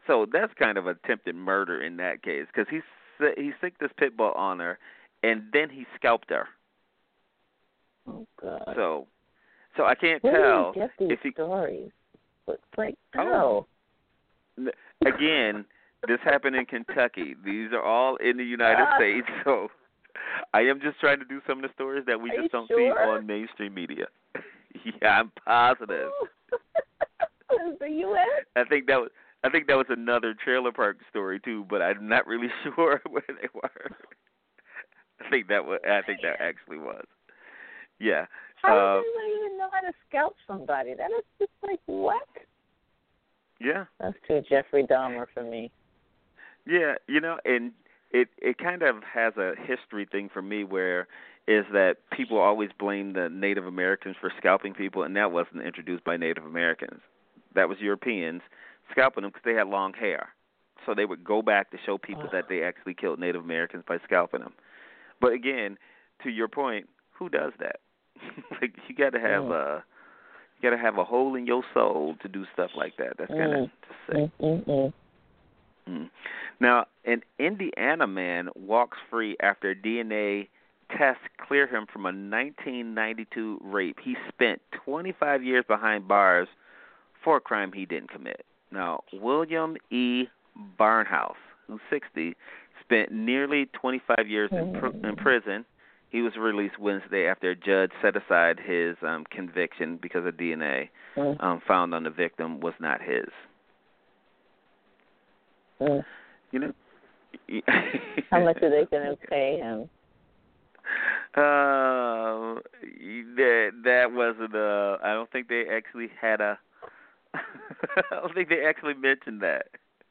So that's kind of attempted murder in that case because he he sicked this pit bull on her, and then he scalped her. Oh God. So, so I can't Where tell do you get these if he. stories? It's like Oh. no. Again, this happened in Kentucky. These are all in the United Ah. States. So, I am just trying to do some of the stories that we Are just you don't sure? see on mainstream media. Yeah, I'm positive. Is the U S? I think that was. I think that was another trailer park story too, but I'm not really sure where they were. I think that was. I think that actually was. Yeah. How uh, does anybody even know how to scalp somebody? That is just like what? Yeah. That's too Jeffrey Dahmer for me. Yeah, you know, and it it kind of has a history thing for me where is that people always blame the Native Americans for scalping people, and that wasn't introduced by Native Americans. That was Europeans scalping them because they had long hair. So they would go back to show people oh. that they actually killed Native Americans by scalping them. But again, to your point, who does that? Like you got to have mm. a you got to have a hole in your soul to do stuff like that. That's kind of mm. sick. Mm-mm-mm. Mm. Now, an Indiana man walks free after a D N A test cleared him from a nineteen ninety-two rape. He spent twenty-five years behind bars for a crime he didn't commit. Now, William E. Barnhouse, who's sixty, spent nearly twenty-five years in, pr- in prison. He was released Wednesday after a judge set aside his um, conviction because of D N A mm. um, found on the victim was not his. Mm. You know, how much are they going to pay him? Uh, that that wasn't a. I don't think they actually had a. I don't think they actually mentioned that.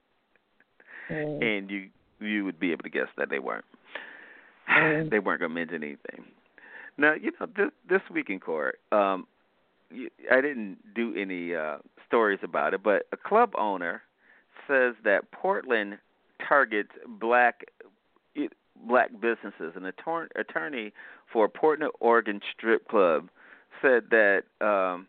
Mm. And you you would be able to guess that they weren't. Mm. They weren't going to mention anything. Now, you know, this this week in court, um, I didn't do any uh, stories about it, but a club owner says that Portland targets black black businesses. An attorney, attorney for Portland, Oregon strip club said that um,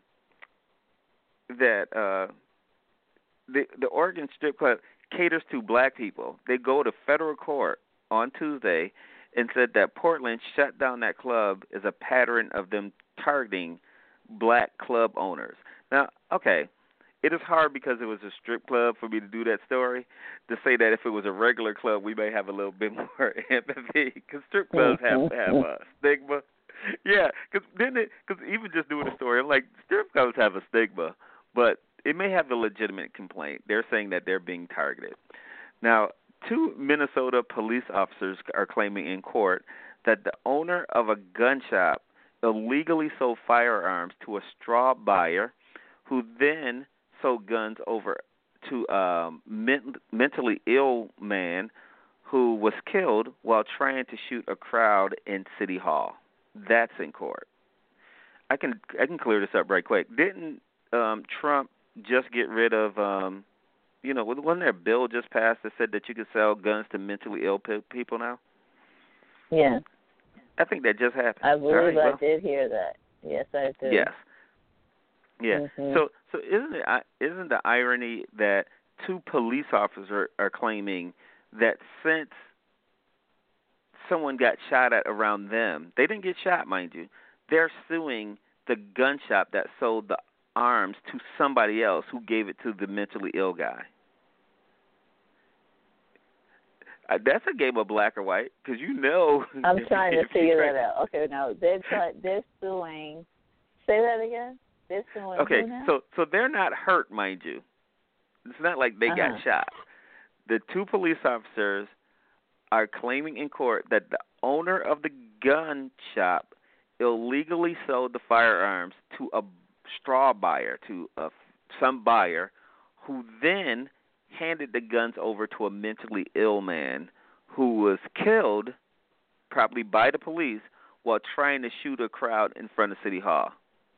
that uh, the the Oregon strip club caters to black people. They go to federal court on Tuesday and said that Portland shut down that club as a pattern of them targeting black club owners. Now, okay, it is hard because it was a strip club for me to do that story. To say that if it was a regular club, we may have a little bit more empathy because strip clubs have have a stigma. Yeah, because then because even just doing a story, I'm like strip clubs have a stigma, but it may have a legitimate complaint. They're saying that they're being targeted. Now, two Minnesota police officers are claiming in court that the owner of a gun shop illegally sold firearms to a straw buyer who then sold guns over to a men- mentally ill man who was killed while trying to shoot a crowd in City Hall. That's in court. I can I can clear this up right quick. Didn't um, Trump just get rid of, um, you know, wasn't there a bill just passed that said that you could sell guns to mentally ill pe- people now? Yeah. I think that just happened. I believe right, I well, did hear that. Yes, I did. Yes. Yeah. Mm-hmm. So, so isn't it isn't the irony that two police officers are, are claiming that since someone got shot at around them, they didn't get shot, mind you, they're suing the gun shop that sold the arms to somebody else who gave it to the mentally ill guy. Uh, that's a game of black or white because you know. I'm trying to figure that out. Okay, now they're try, they're suing. Say that again. They're suing. Okay, who now? so so they're not hurt, mind you. It's not like they uh-huh. got shot. The two police officers are claiming in court that the owner of the gun shop illegally sold the firearms to a straw buyer, to a, some buyer, who then handed the guns over to a mentally ill man who was killed, probably by the police, while trying to shoot a crowd in front of City Hall.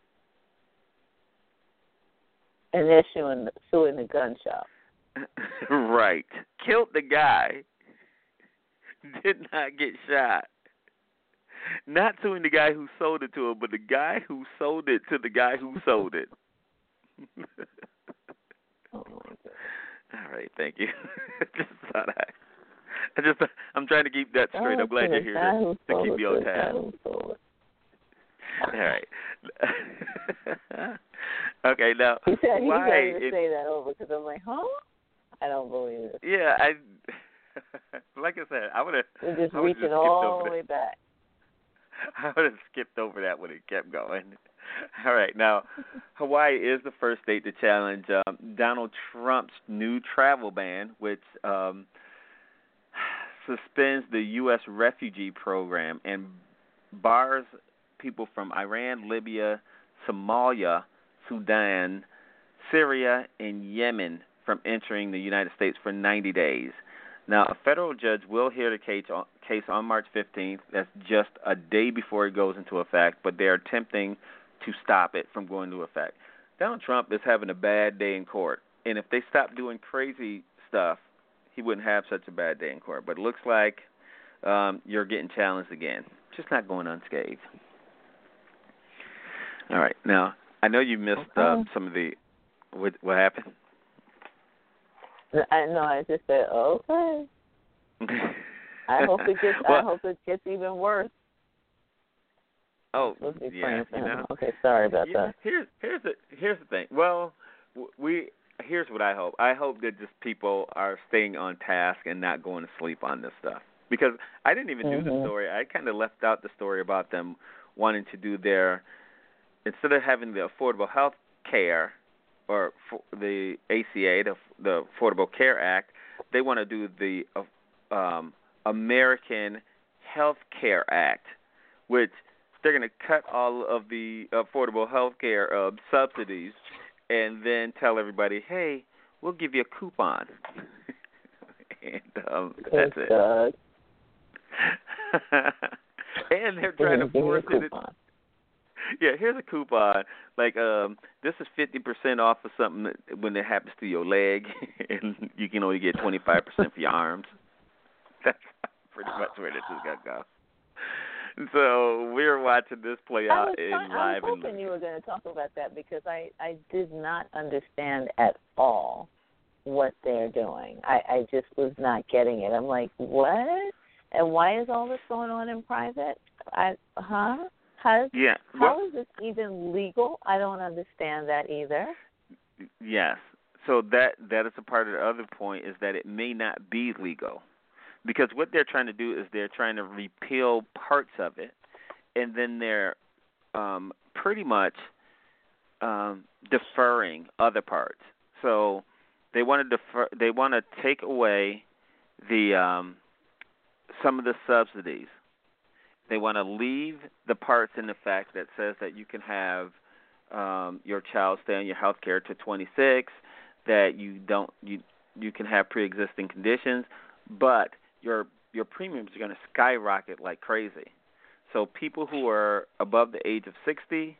And they're suing, suing the gun shop. Right. Killed the guy. Did not get shot. Not suing the guy who sold it to him, but the guy who sold it to the guy who sold it. Oh, my God. All right, thank you. just thought I, I just, I'm trying to keep that straight. I'm glad you're here to, to keep me on task. All right. Okay, now he said he's why ready to it, say that over because I'm like, huh? I don't believe it. Yeah, I. Like I said, I would have. We're just I would've reaching just all the way back. I would have skipped over that when it kept going. All right, now Hawaii is the first state to challenge um, Donald Trump's new travel ban, which um, suspends the U S refugee program and bars people from Iran, Libya, Somalia, Sudan, Syria, and Yemen from entering the United States for ninety days. Now, a federal judge will hear the case on, case on March fifteenth. That's just a day before it goes into effect, but they're attempting to stop it from going into effect. Donald Trump is having a bad day in court, and if they stop doing crazy stuff, he wouldn't have such a bad day in court. But it looks like um, you're getting challenged again. Just not going unscathed. All right. Now, I know you missed okay. uh, some of the what, what happened. I know. I just said, okay. I hope it gets. well, I hope it gets even worse. Oh, be yeah. You know, okay, sorry about yeah, that. Here's here's the here's the thing. Well, we here's what I hope. I hope that just people are staying on task and not going to sleep on this stuff. Because I didn't even mm-hmm. do the story. I kind of left out the story about them wanting to do their instead of having the affordable health care or for the A C A, the the Affordable Care Act, they want to do the um, American Health Care Act, which they're going to cut all of the affordable health care uh, subsidies and then tell everybody, hey, we'll give you a coupon. and um, that's it. Uh, and they're trying to force it. Yeah, here's a coupon. Like, um, this is fifty percent off of something that, when it happens to your leg, and you can only get twenty-five percent for your arms. That's pretty much where this is going to go. So we're watching this play out in trying, live. I was hoping and... you were going to talk about that because I, I did not understand at all what they're doing. I, I just was not getting it. I'm like, what? And why is all this going on in private? I huh? How, yeah. Well, how is this even legal? I don't understand that either. Yes. So that that is a part of the other point is that it may not be legal. Because what they're trying to do is they're trying to repeal parts of it, and then they're um, pretty much um, deferring other parts. So they want to defer. They want to take away the um, some of the subsidies. They want to leave the parts in effect that says that you can have um, your child stay on your health care to twenty-six, that you don't you you can have pre-existing conditions, but your your premiums are going to skyrocket like crazy. So people who are above the age of sixty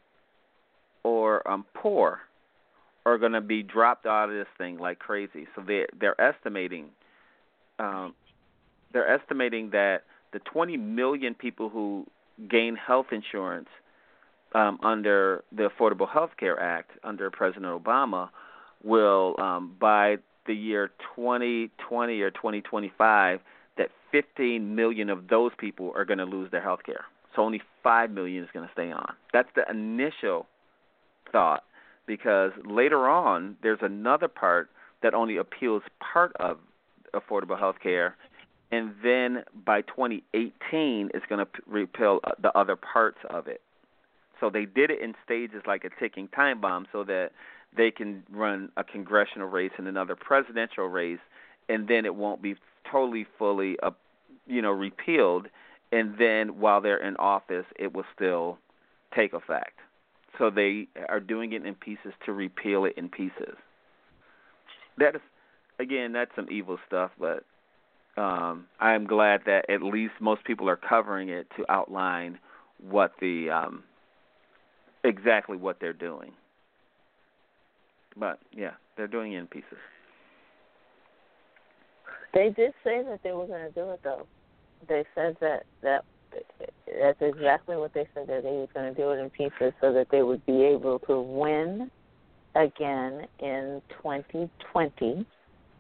or um, poor are going to be dropped out of this thing like crazy. So they they're estimating um, they're estimating that the twenty million people who gain health insurance um, under the Affordable Health Care Act under President Obama will um, by the year twenty twenty or twenty twenty-five that fifteen million of those people are going to lose their health care. So only five million is going to stay on. That's the initial thought, because later on there's another part that only appeals part of affordable health care, and then by twenty eighteen it's going to repeal the other parts of it. So they did it in stages like a ticking time bomb so that they can run a congressional race and another presidential race, and then it won't be totally, fully, uh, you know, repealed, and then while they're in office, it will still take effect. So they are doing it in pieces to repeal it in pieces. That is, again, that's some evil stuff, but um, I am glad that at least most people are covering it to outline what the um, exactly what they're doing. But yeah, they're doing it in pieces. They did say that they were going to do it, though. They said that, that that's exactly what they said, that they were going to do it in pieces so that they would be able to win again in twenty twenty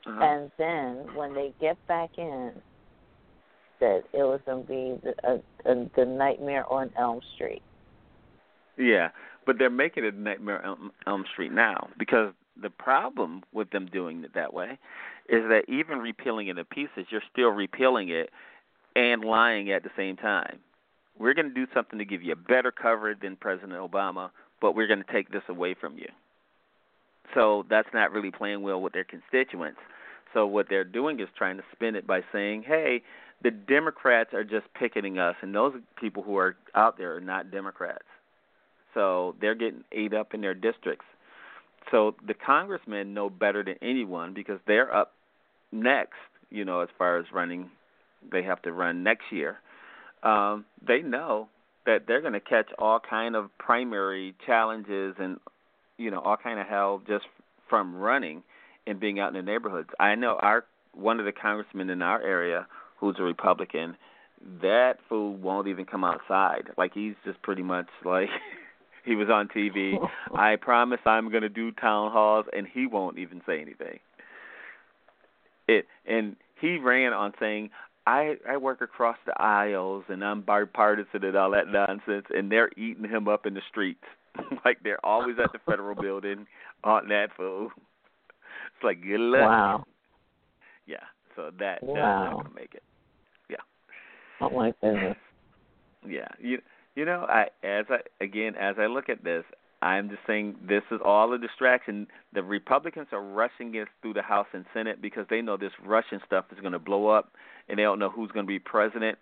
Uh-huh. And then when they get back in, that it was going to be the, uh, uh, the Nightmare on Elm Street. Yeah, but they're making it Nightmare on Elm Street now because the problem with them doing it that way is that even repealing it in pieces, you're still repealing it and lying at the same time. We're going to do something to give you better coverage than President Obama, but we're going to take this away from you. So that's not really playing well with their constituents. So what they're doing is trying to spin it by saying, hey, the Democrats are just picketing us, and those people who are out there are not Democrats. So they're getting ate up in their districts. So the congressmen know better than anyone because they're up next, you know, as far as running. They have to run next year. Um, they know that they're going to catch all kind of primary challenges and, you know, all kind of hell just from running and being out in the neighborhoods. I know our one of the congressmen in our area who's a Republican, that fool won't even come outside. Like, he's just pretty much like he was on T V. I promise I'm going to do town halls, and he won't even say anything. It and he ran on saying, I, I work across the aisles, and I'm bipartisan and all that nonsense, and they're eating him up in the streets. Like, they're always at the federal building on that fool. It's like, good luck. Wow. Yeah, so that, wow. that's not going to make it. Yeah. Oh, my goodness. Yeah. You, you know, I as I again, as I look at this, I'm just saying this is all a distraction. The Republicans are rushing it through the House and Senate because they know this Russian stuff is going to blow up, and they don't know who's going to be president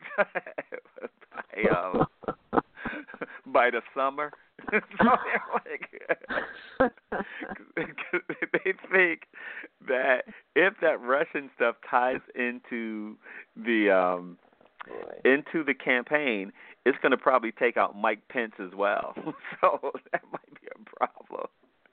by, um, by the summer. So they're like, they think that if that Russian stuff ties into the um, into the campaign, it's going to probably take out Mike Pence as well. So that might be a problem.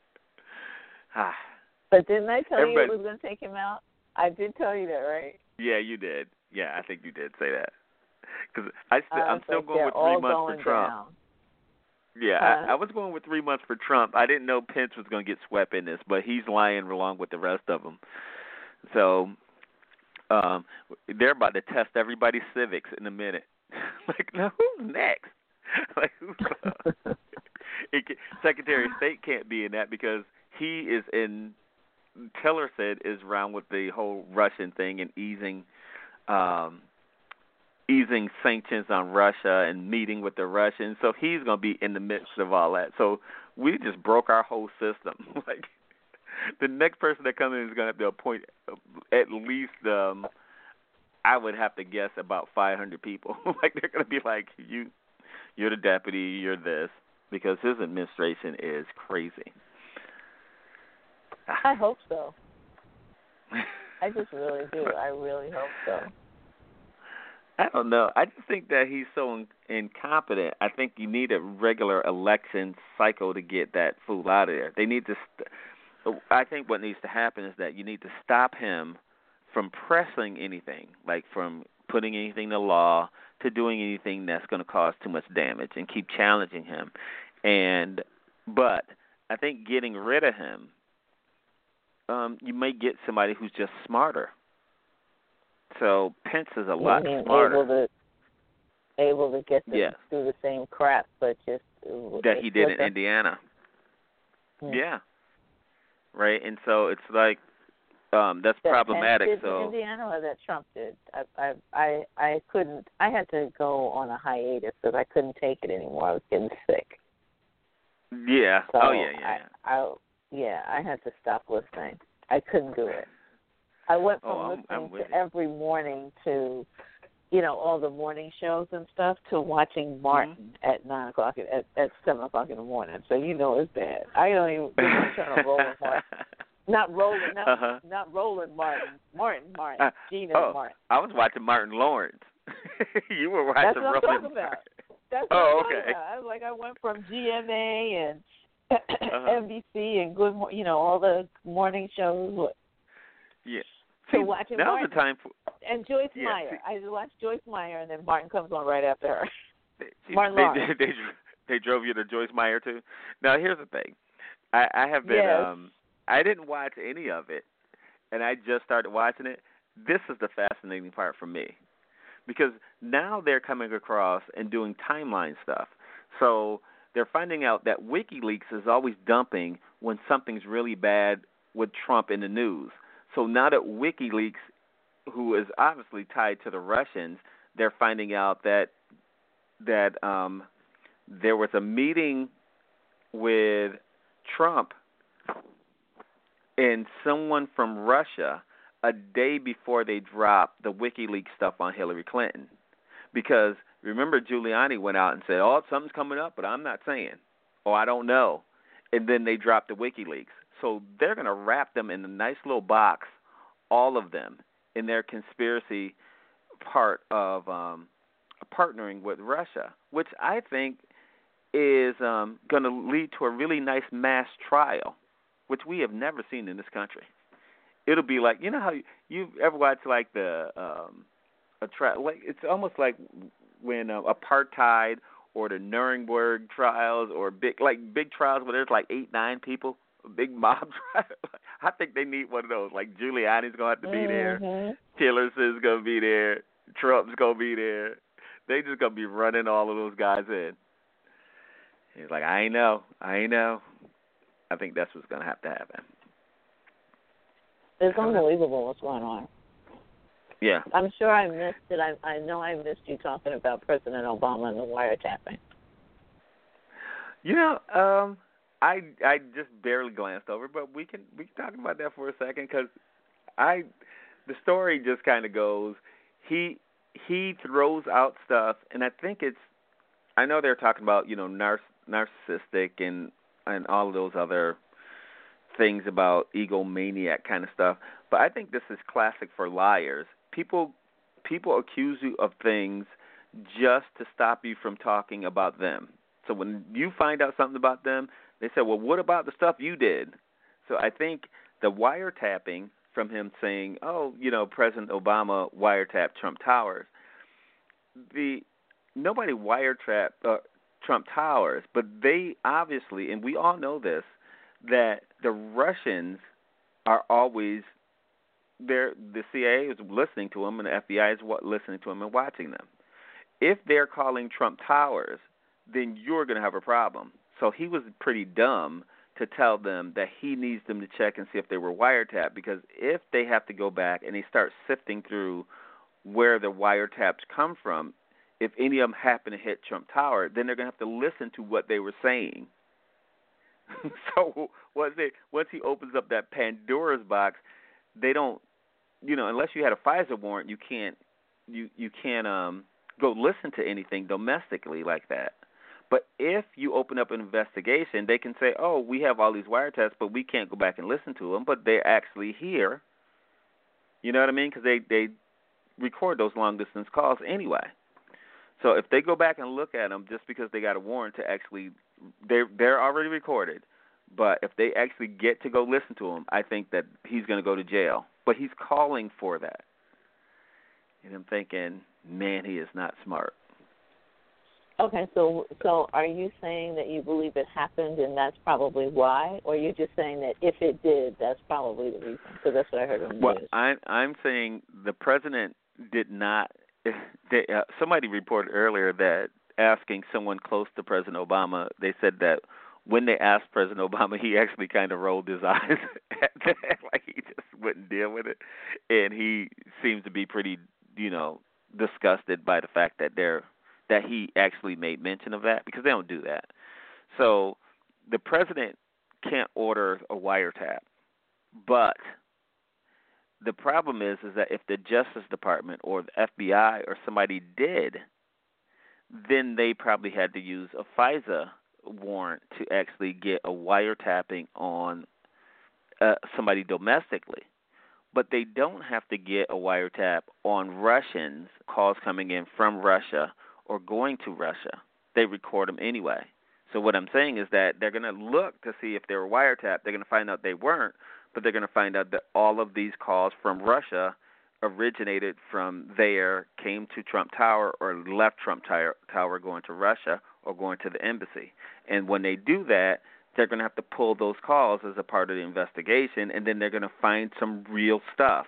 But didn't I tell Everybody, you it was going to take him out? I did tell you that, right? Yeah, you did. Yeah, I think you did say that. Because I st- I I'm still like, going with three months for Trump. Down. Yeah, huh? I, I was going with three months for Trump. I didn't know Pence was going to get swept in this, but he's lying along with the rest of them. So um, they're about to test everybody's civics in a minute. Like, now who's next? Like, who's uh, it can, Secretary of State can't be in that because he is in. Tillerson is around with the whole Russian thing and easing, um, easing sanctions on Russia and meeting with the Russians. So he's going to be in the midst of all that. So we just broke our whole system. Like, the next person that comes in is going to have to appoint at least. Um, I would have to guess about five hundred people. Like, they're going to be like, you, you're the deputy, you're this, because his administration is crazy. I hope so. I just really do. I really hope so. I don't know. I just think that he's so in- incompetent. I think you need a regular election cycle to get that fool out of there. They need to. St- I think what needs to happen is that you need to stop him from pressing anything, like from putting anything to law to doing anything that's going to cause too much damage, and keep challenging him. And but I think getting rid of him, um, you may get somebody who's just smarter. So Pence is a lot mm-hmm. smarter. Able to, able to get them yeah. through the same crap, but just that he did in them. Indiana. Hmm. Yeah. Right, and so it's like um, that's that problematic. Pence did so in Indiana, or that Trump did. I, I, I, I couldn't. I had to go on a hiatus because I couldn't take it anymore. I was getting sick. Yeah. So oh yeah, yeah. I, I, yeah, I had to stop listening. I couldn't do it. I went from oh, I'm, listening I'm to with every morning to, you know, all the morning shows and stuff to watching Martin mm-hmm. at nine o'clock at at seven o'clock in the morning. So you know it's bad. I don't even I'm trying to roll with Martin. Not Roland, not, uh-huh. not Roland Martin. Martin, Martin. Uh, Gina oh, Martin. I was watching Martin Lawrence. You were watching That's what I'm Roland talking about. Martin. That's what oh, I'm talking okay. about. I was like, I went from G M A and uh-huh. N B C and Good, you know, all the morning shows. Yeah. To See, watching now's Martin. the time for and Joyce yeah, Meyer. see, I watched Joyce Meyer, and then Martin comes on right after her. see, Martin they, Lawrence. they, they, they drove you to Joyce Meyer too. Now here's the thing. I, I have been Yes. um I didn't watch any of it. and I just started watching it, this is the fascinating part for me. Because now they're coming across and doing timeline stuff. So they're finding out that WikiLeaks is always dumping when something's really bad with Trump in the news. So now that WikiLeaks, who is obviously tied to the Russians, they're finding out that that um, there was a meeting with Trump and someone from Russia a day before they dropped the WikiLeaks stuff on Hillary Clinton. Because remember, Giuliani went out and said, oh, something's coming up, but I'm not saying. Oh, I don't know. And then they dropped the WikiLeaks. So they're going to wrap them in a nice little box, all of them, in their conspiracy part of um, partnering with Russia, which I think is um, going to lead to a really nice mass trial, which we have never seen in this country. It'll be like, you know how you, you ever watch like the um, a tri- like it's almost like when uh, apartheid or the Nuremberg trials or big like big trials where there's like eight nine people, big mob trial. I think they need one of those. Like Giuliani's gonna have to be mm-hmm. there, Tillerson's gonna be there, Trump's gonna be there. They just gonna be running all of those guys in. He's like, I ain't know, I ain't know. I think that's what's gonna have to happen. It's unbelievable what's going on. Yeah. I'm sure I missed it. I I know I missed you talking about President Obama and the wiretapping. You know, um, I I just barely glanced over, but we can we can talk about that for a second because I the story just kind of goes he he throws out stuff, and I think it's I know they're talking about you know nar- narcissistic and and all of those other things about egomaniac kind of stuff, but I think this is classic for liars. People people accuse you of things just to stop you from talking about them. So when you find out something about them, they say, well, what about the stuff you did? So I think the wiretapping from him saying, oh, you know, President Obama wiretapped Trump Towers, the nobody wiretapped uh, Trump Towers, but they obviously, and we all know this, that the Russians are always there. The C I A is listening to them, and the F B I is listening to them and watching them. If they're calling Trump Towers, then you're going to have a problem. So he was pretty dumb to tell them that he needs them to check and see if they were wiretapped, because if they have to go back and they start sifting through where the wiretaps come from, if any of them happen to hit Trump Tower, then they're going to have to listen to what they were saying. So once, they, once he opens up that Pandora's box, they don't, you know, unless you had a FISA warrant, you can't, you you can't um, go listen to anything domestically like that. But if you open up an investigation, they can say, oh, we have all these wiretaps, but we can't go back and listen to them, but they're actually here. You know what I mean? Because they, they record those long-distance calls anyway. So if they go back and look at them just because they got a warrant to actually, they're, they're already recorded, but if they actually get to go listen to them, I think that he's going to go to jail. But he's calling for that. And I'm thinking, man, he is not smart. Okay, so so are you saying that you believe it happened and that's probably why, or you're just saying that if it did, that's probably the reason? So that's what I heard on the well, news. I'm I'm saying the president did not. They, uh, somebody reported earlier that asking someone close to President Obama, they said that when they asked President Obama, he actually kind of rolled his eyes at that, like he just wouldn't deal with it, and he seems to be pretty, you know, disgusted by the fact that they're. that he actually made mention of that, because they don't do that. So the president can't order a wiretap, but the problem is is that if the Justice Department or the F B I or somebody did, then they probably had to use a FISA warrant to actually get a wiretapping on uh, somebody domestically. But they don't have to get a wiretap on Russians, calls coming in from Russia, or going to Russia. They record them anyway. So what I'm saying is that they're going to look to see if they were wiretapped. They're going to find out they weren't, but they're going to find out that all of these calls from Russia originated from there, came to Trump Tower, or left Trump Tower, Tower going to Russia or going to the embassy. And when they do that, they're going to have to pull those calls as a part of the investigation, and then they're going to find some real stuff.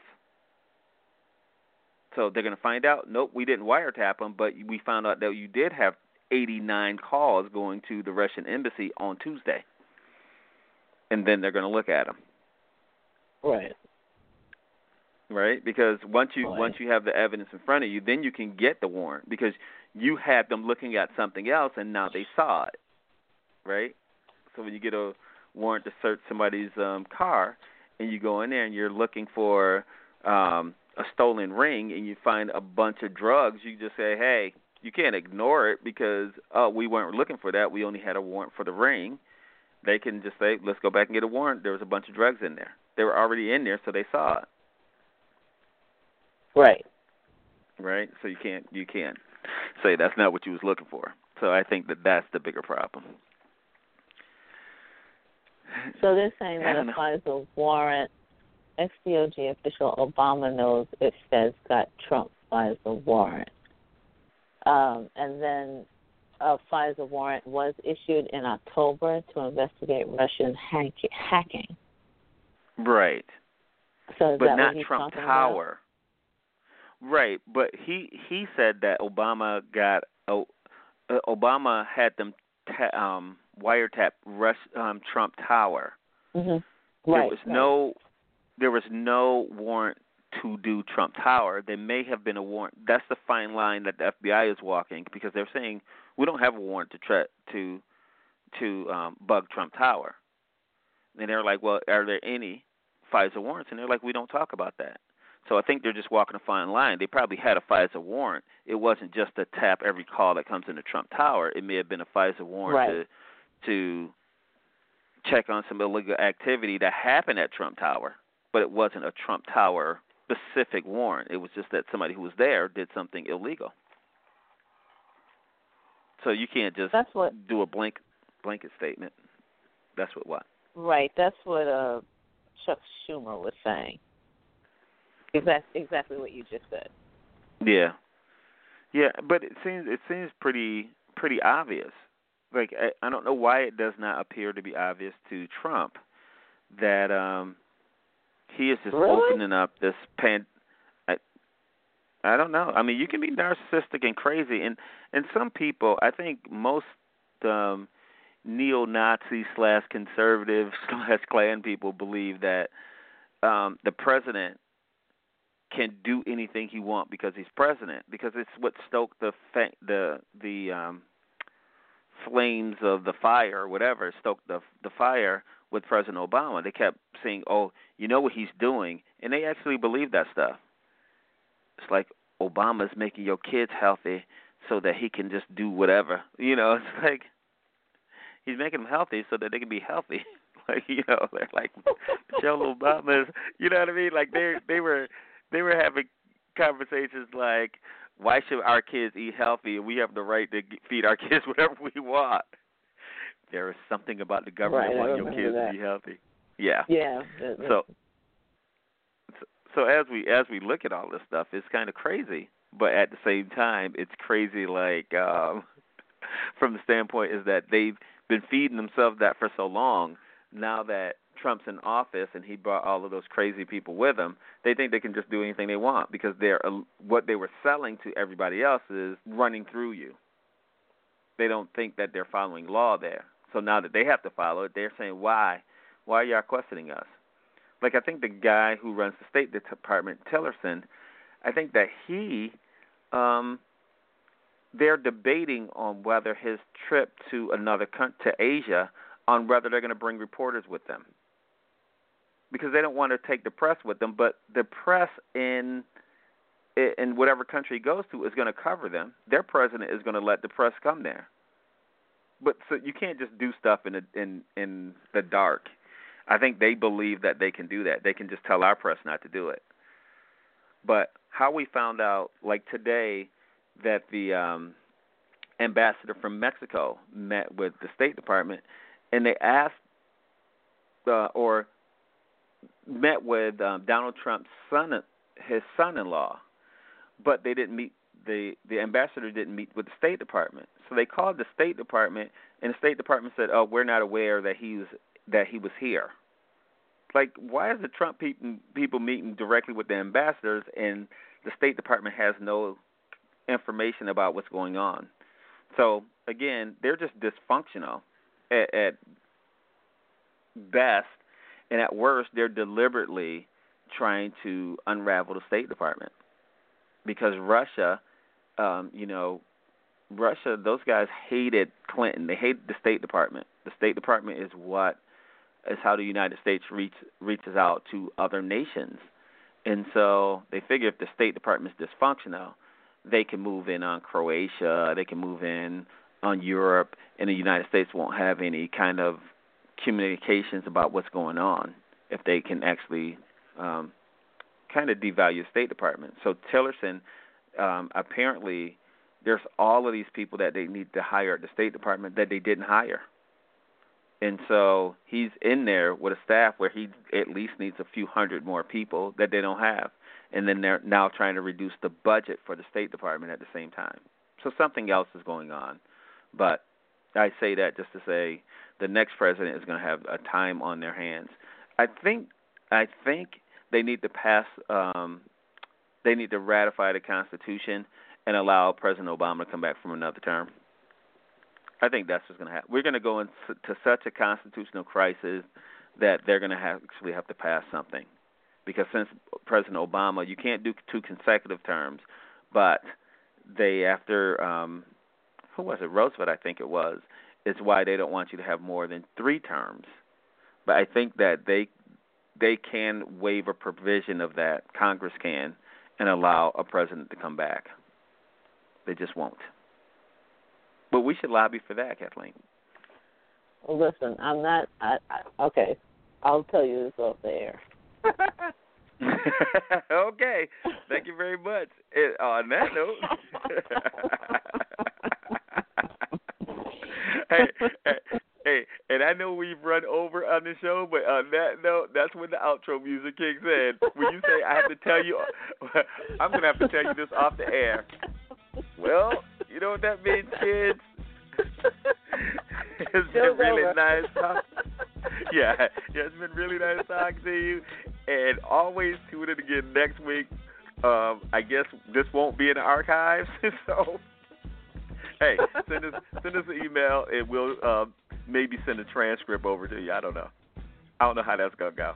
So they're going to find out, nope, we didn't wiretap them, but we found out that you did have eighty-nine calls going to the Russian embassy on Tuesday. And then they're going to look at them. Right. Right? Because once you Right. once you have the evidence in front of you, then you can get the warrant because you had them looking at something else and now they saw it. Right? So when you get a warrant to search somebody's um, car and you go in there and you're looking for um, a stolen ring and you find a bunch of drugs, you just say, hey, you can't ignore it because, oh, we weren't looking for that. We only had a warrant for the ring. They can just say, let's go back and get a warrant. There was a bunch of drugs in there. They were already in there, so they saw it. Right. Right? So you can't you can't say that's not what you was looking for. So I think that that's the bigger problem. So they're saying that I a don't know. FISA warrant, ex-D O J official Obama knows if Feds got Trump's FISA warrant. Um, and then a FISA warrant was issued in October to investigate Russian hack- hacking. Right. So is But that not what he's Trump talking Tower. Right, but he he said that Obama got oh, uh, Obama had them ta- um, wiretap Rush, um, Trump Tower. about? Mm-hmm. There Right. was right. no there was no warrant to do Trump Tower. There may have been a warrant. That's the fine line that the F B I is walking because they're saying we don't have a warrant to tra- to to um, bug Trump Tower. And they're like, well, are there any FISA warrants? And they're like, we don't talk about that. So I think they're just walking a fine line. They probably had a FISA warrant. It wasn't just to tap every call that comes into Trump Tower. It may have been a FISA warrant Right. to to check on some illegal activity that happened at Trump Tower, but it wasn't a Trump Tower specific warrant. It was just that somebody who was there did something illegal. So you can't just That's what. do a blank blanket statement. That's what what? Right. That's what uh, Chuck Schumer was saying. Exactly, exactly what you just said. Yeah, yeah, but it seems it seems pretty pretty obvious. Like I, I don't know why it does not appear to be obvious to Trump that um, he is just Really? opening up this pan. I, I don't know. I mean, you can be narcissistic and crazy, and and some people, I think most um, neo-Nazi slash conservative slash Klan people believe that um, the president can do anything he wants because he's president, because it's what stoked the fa- the the um, flames of the fire or whatever, stoked the the fire with President Obama. They kept saying, "Oh, you know what he's doing," and they actually believe that stuff. It's like Obama's making your kids healthy so that he can just do whatever. You know, it's like he's making them healthy so that they can be healthy. Like, you know, they're like Michelle Obama's. You know what I mean? Like they they were. They were having conversations like, why should our kids eat healthy and we have the right to feed our kids whatever we want? There is something about the government Right, I wanting your remember kids that. to be healthy. Yeah. Yeah. that- that- So, so as we as we look at all this stuff, it's kind of crazy, but at the same time, it's crazy. Like um, from the standpoint is that they've been feeding themselves that for so long. Now that Trump's in office and he brought all of those crazy people with him, they think they can just do anything they want because they're what they were selling to everybody else is running through you. They don't think that they're following law there. So now that they have to follow it, they're saying, why? Why are y'all questioning us? Like, I think the guy who runs the State Department, Tillerson, I think that he, um, they're debating on whether his trip to another country, to Asia, on whether they're going to bring reporters with them. Because they don't want to take the press with them, but the press in in whatever country he goes to is going to cover them. Their president is going to let the press come there. But so you can't just do stuff in the, in in the dark. I think they believe that they can do that. They can just tell our press not to do it. But how we found out, like today, that the um, ambassador from Mexico met with the State Department, and they asked uh, or met with um, Donald Trump's son, his son-in-law, but they didn't meet. The, the ambassador didn't meet with the State Department. So they called the State Department. and the State Department said, "Oh, we're not aware that he was that he was here." Like, why is the Trump people people meeting directly with the ambassadors, and the State Department has no information about what's going on? So again, they're just dysfunctional at, at best, and at worst, they're deliberately trying to unravel the State Department, because Russia, um, you know, Russia, those guys hated Clinton. They hated the State Department. The State Department is what is how the United States reach, reaches out to other nations. And so they figure if the State Department is dysfunctional, they can move in on Croatia, they can move in on Europe, and the United States won't have any kind of communications about what's going on if they can actually um, kind of devalue the State Department. So Tillerson, um, apparently there's all of these people that they need to hire at the State Department that they didn't hire. And so he's in there with a staff where he at least needs a few hundred more people that they don't have. And then they're now trying to reduce the budget for the State Department at the same time. So something else is going on. But I say that just to say the next president is going to have a time on their hands. I think I think they need to pass um, they need to ratify the Constitution and allow President Obama to come back from another term. I think that's what's going to happen. We're going to go into such a constitutional crisis that they're going to have, actually have to pass something. Because since President Obama, you can't do two consecutive terms, but they, after, um, who was it, Roosevelt, I think it was, is why they don't want you to have more than three terms. But I think that they they can waive a provision of that, Congress can, and allow a president to come back. They just won't. But we should lobby for that, Kathleen. Well, listen, I'm not. I, I, okay, I'll tell you this off the air. Okay, thank you very much. It, on that note, hey, hey, hey, and I know we've run over on the show, but on that note, that's when the outro music kicks in. When you say I have to tell you, I'm gonna have to tell you this off the air. Well, you know what that means, kids? It's been Show's really over. nice talking. Yeah, yeah, it's been really nice talking to you. And always tune in again next week. Um, I guess this won't be in the archives, so hey, send us send us an email, and we'll uh, maybe send a transcript over to you. I don't know. I don't know how that's gonna go.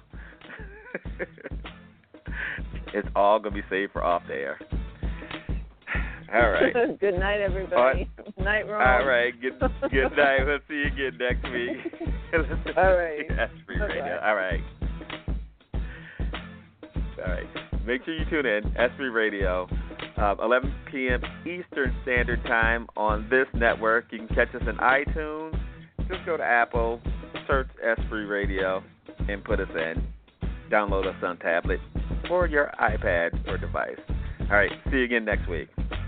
It's all gonna be saved for off the air. All right. Good night, everybody. All right. Night, Ron. All right. Good good night. We'll see you again next week. All right. That's free radio. All right. All right. Make sure you tune in. S three Radio, uh, eleven p.m. Eastern Standard Time on this network. You can catch us in iTunes. Just go to Apple, search S three Radio, and put us in. Download us on tablet or your iPad or device. All right. See you again next week.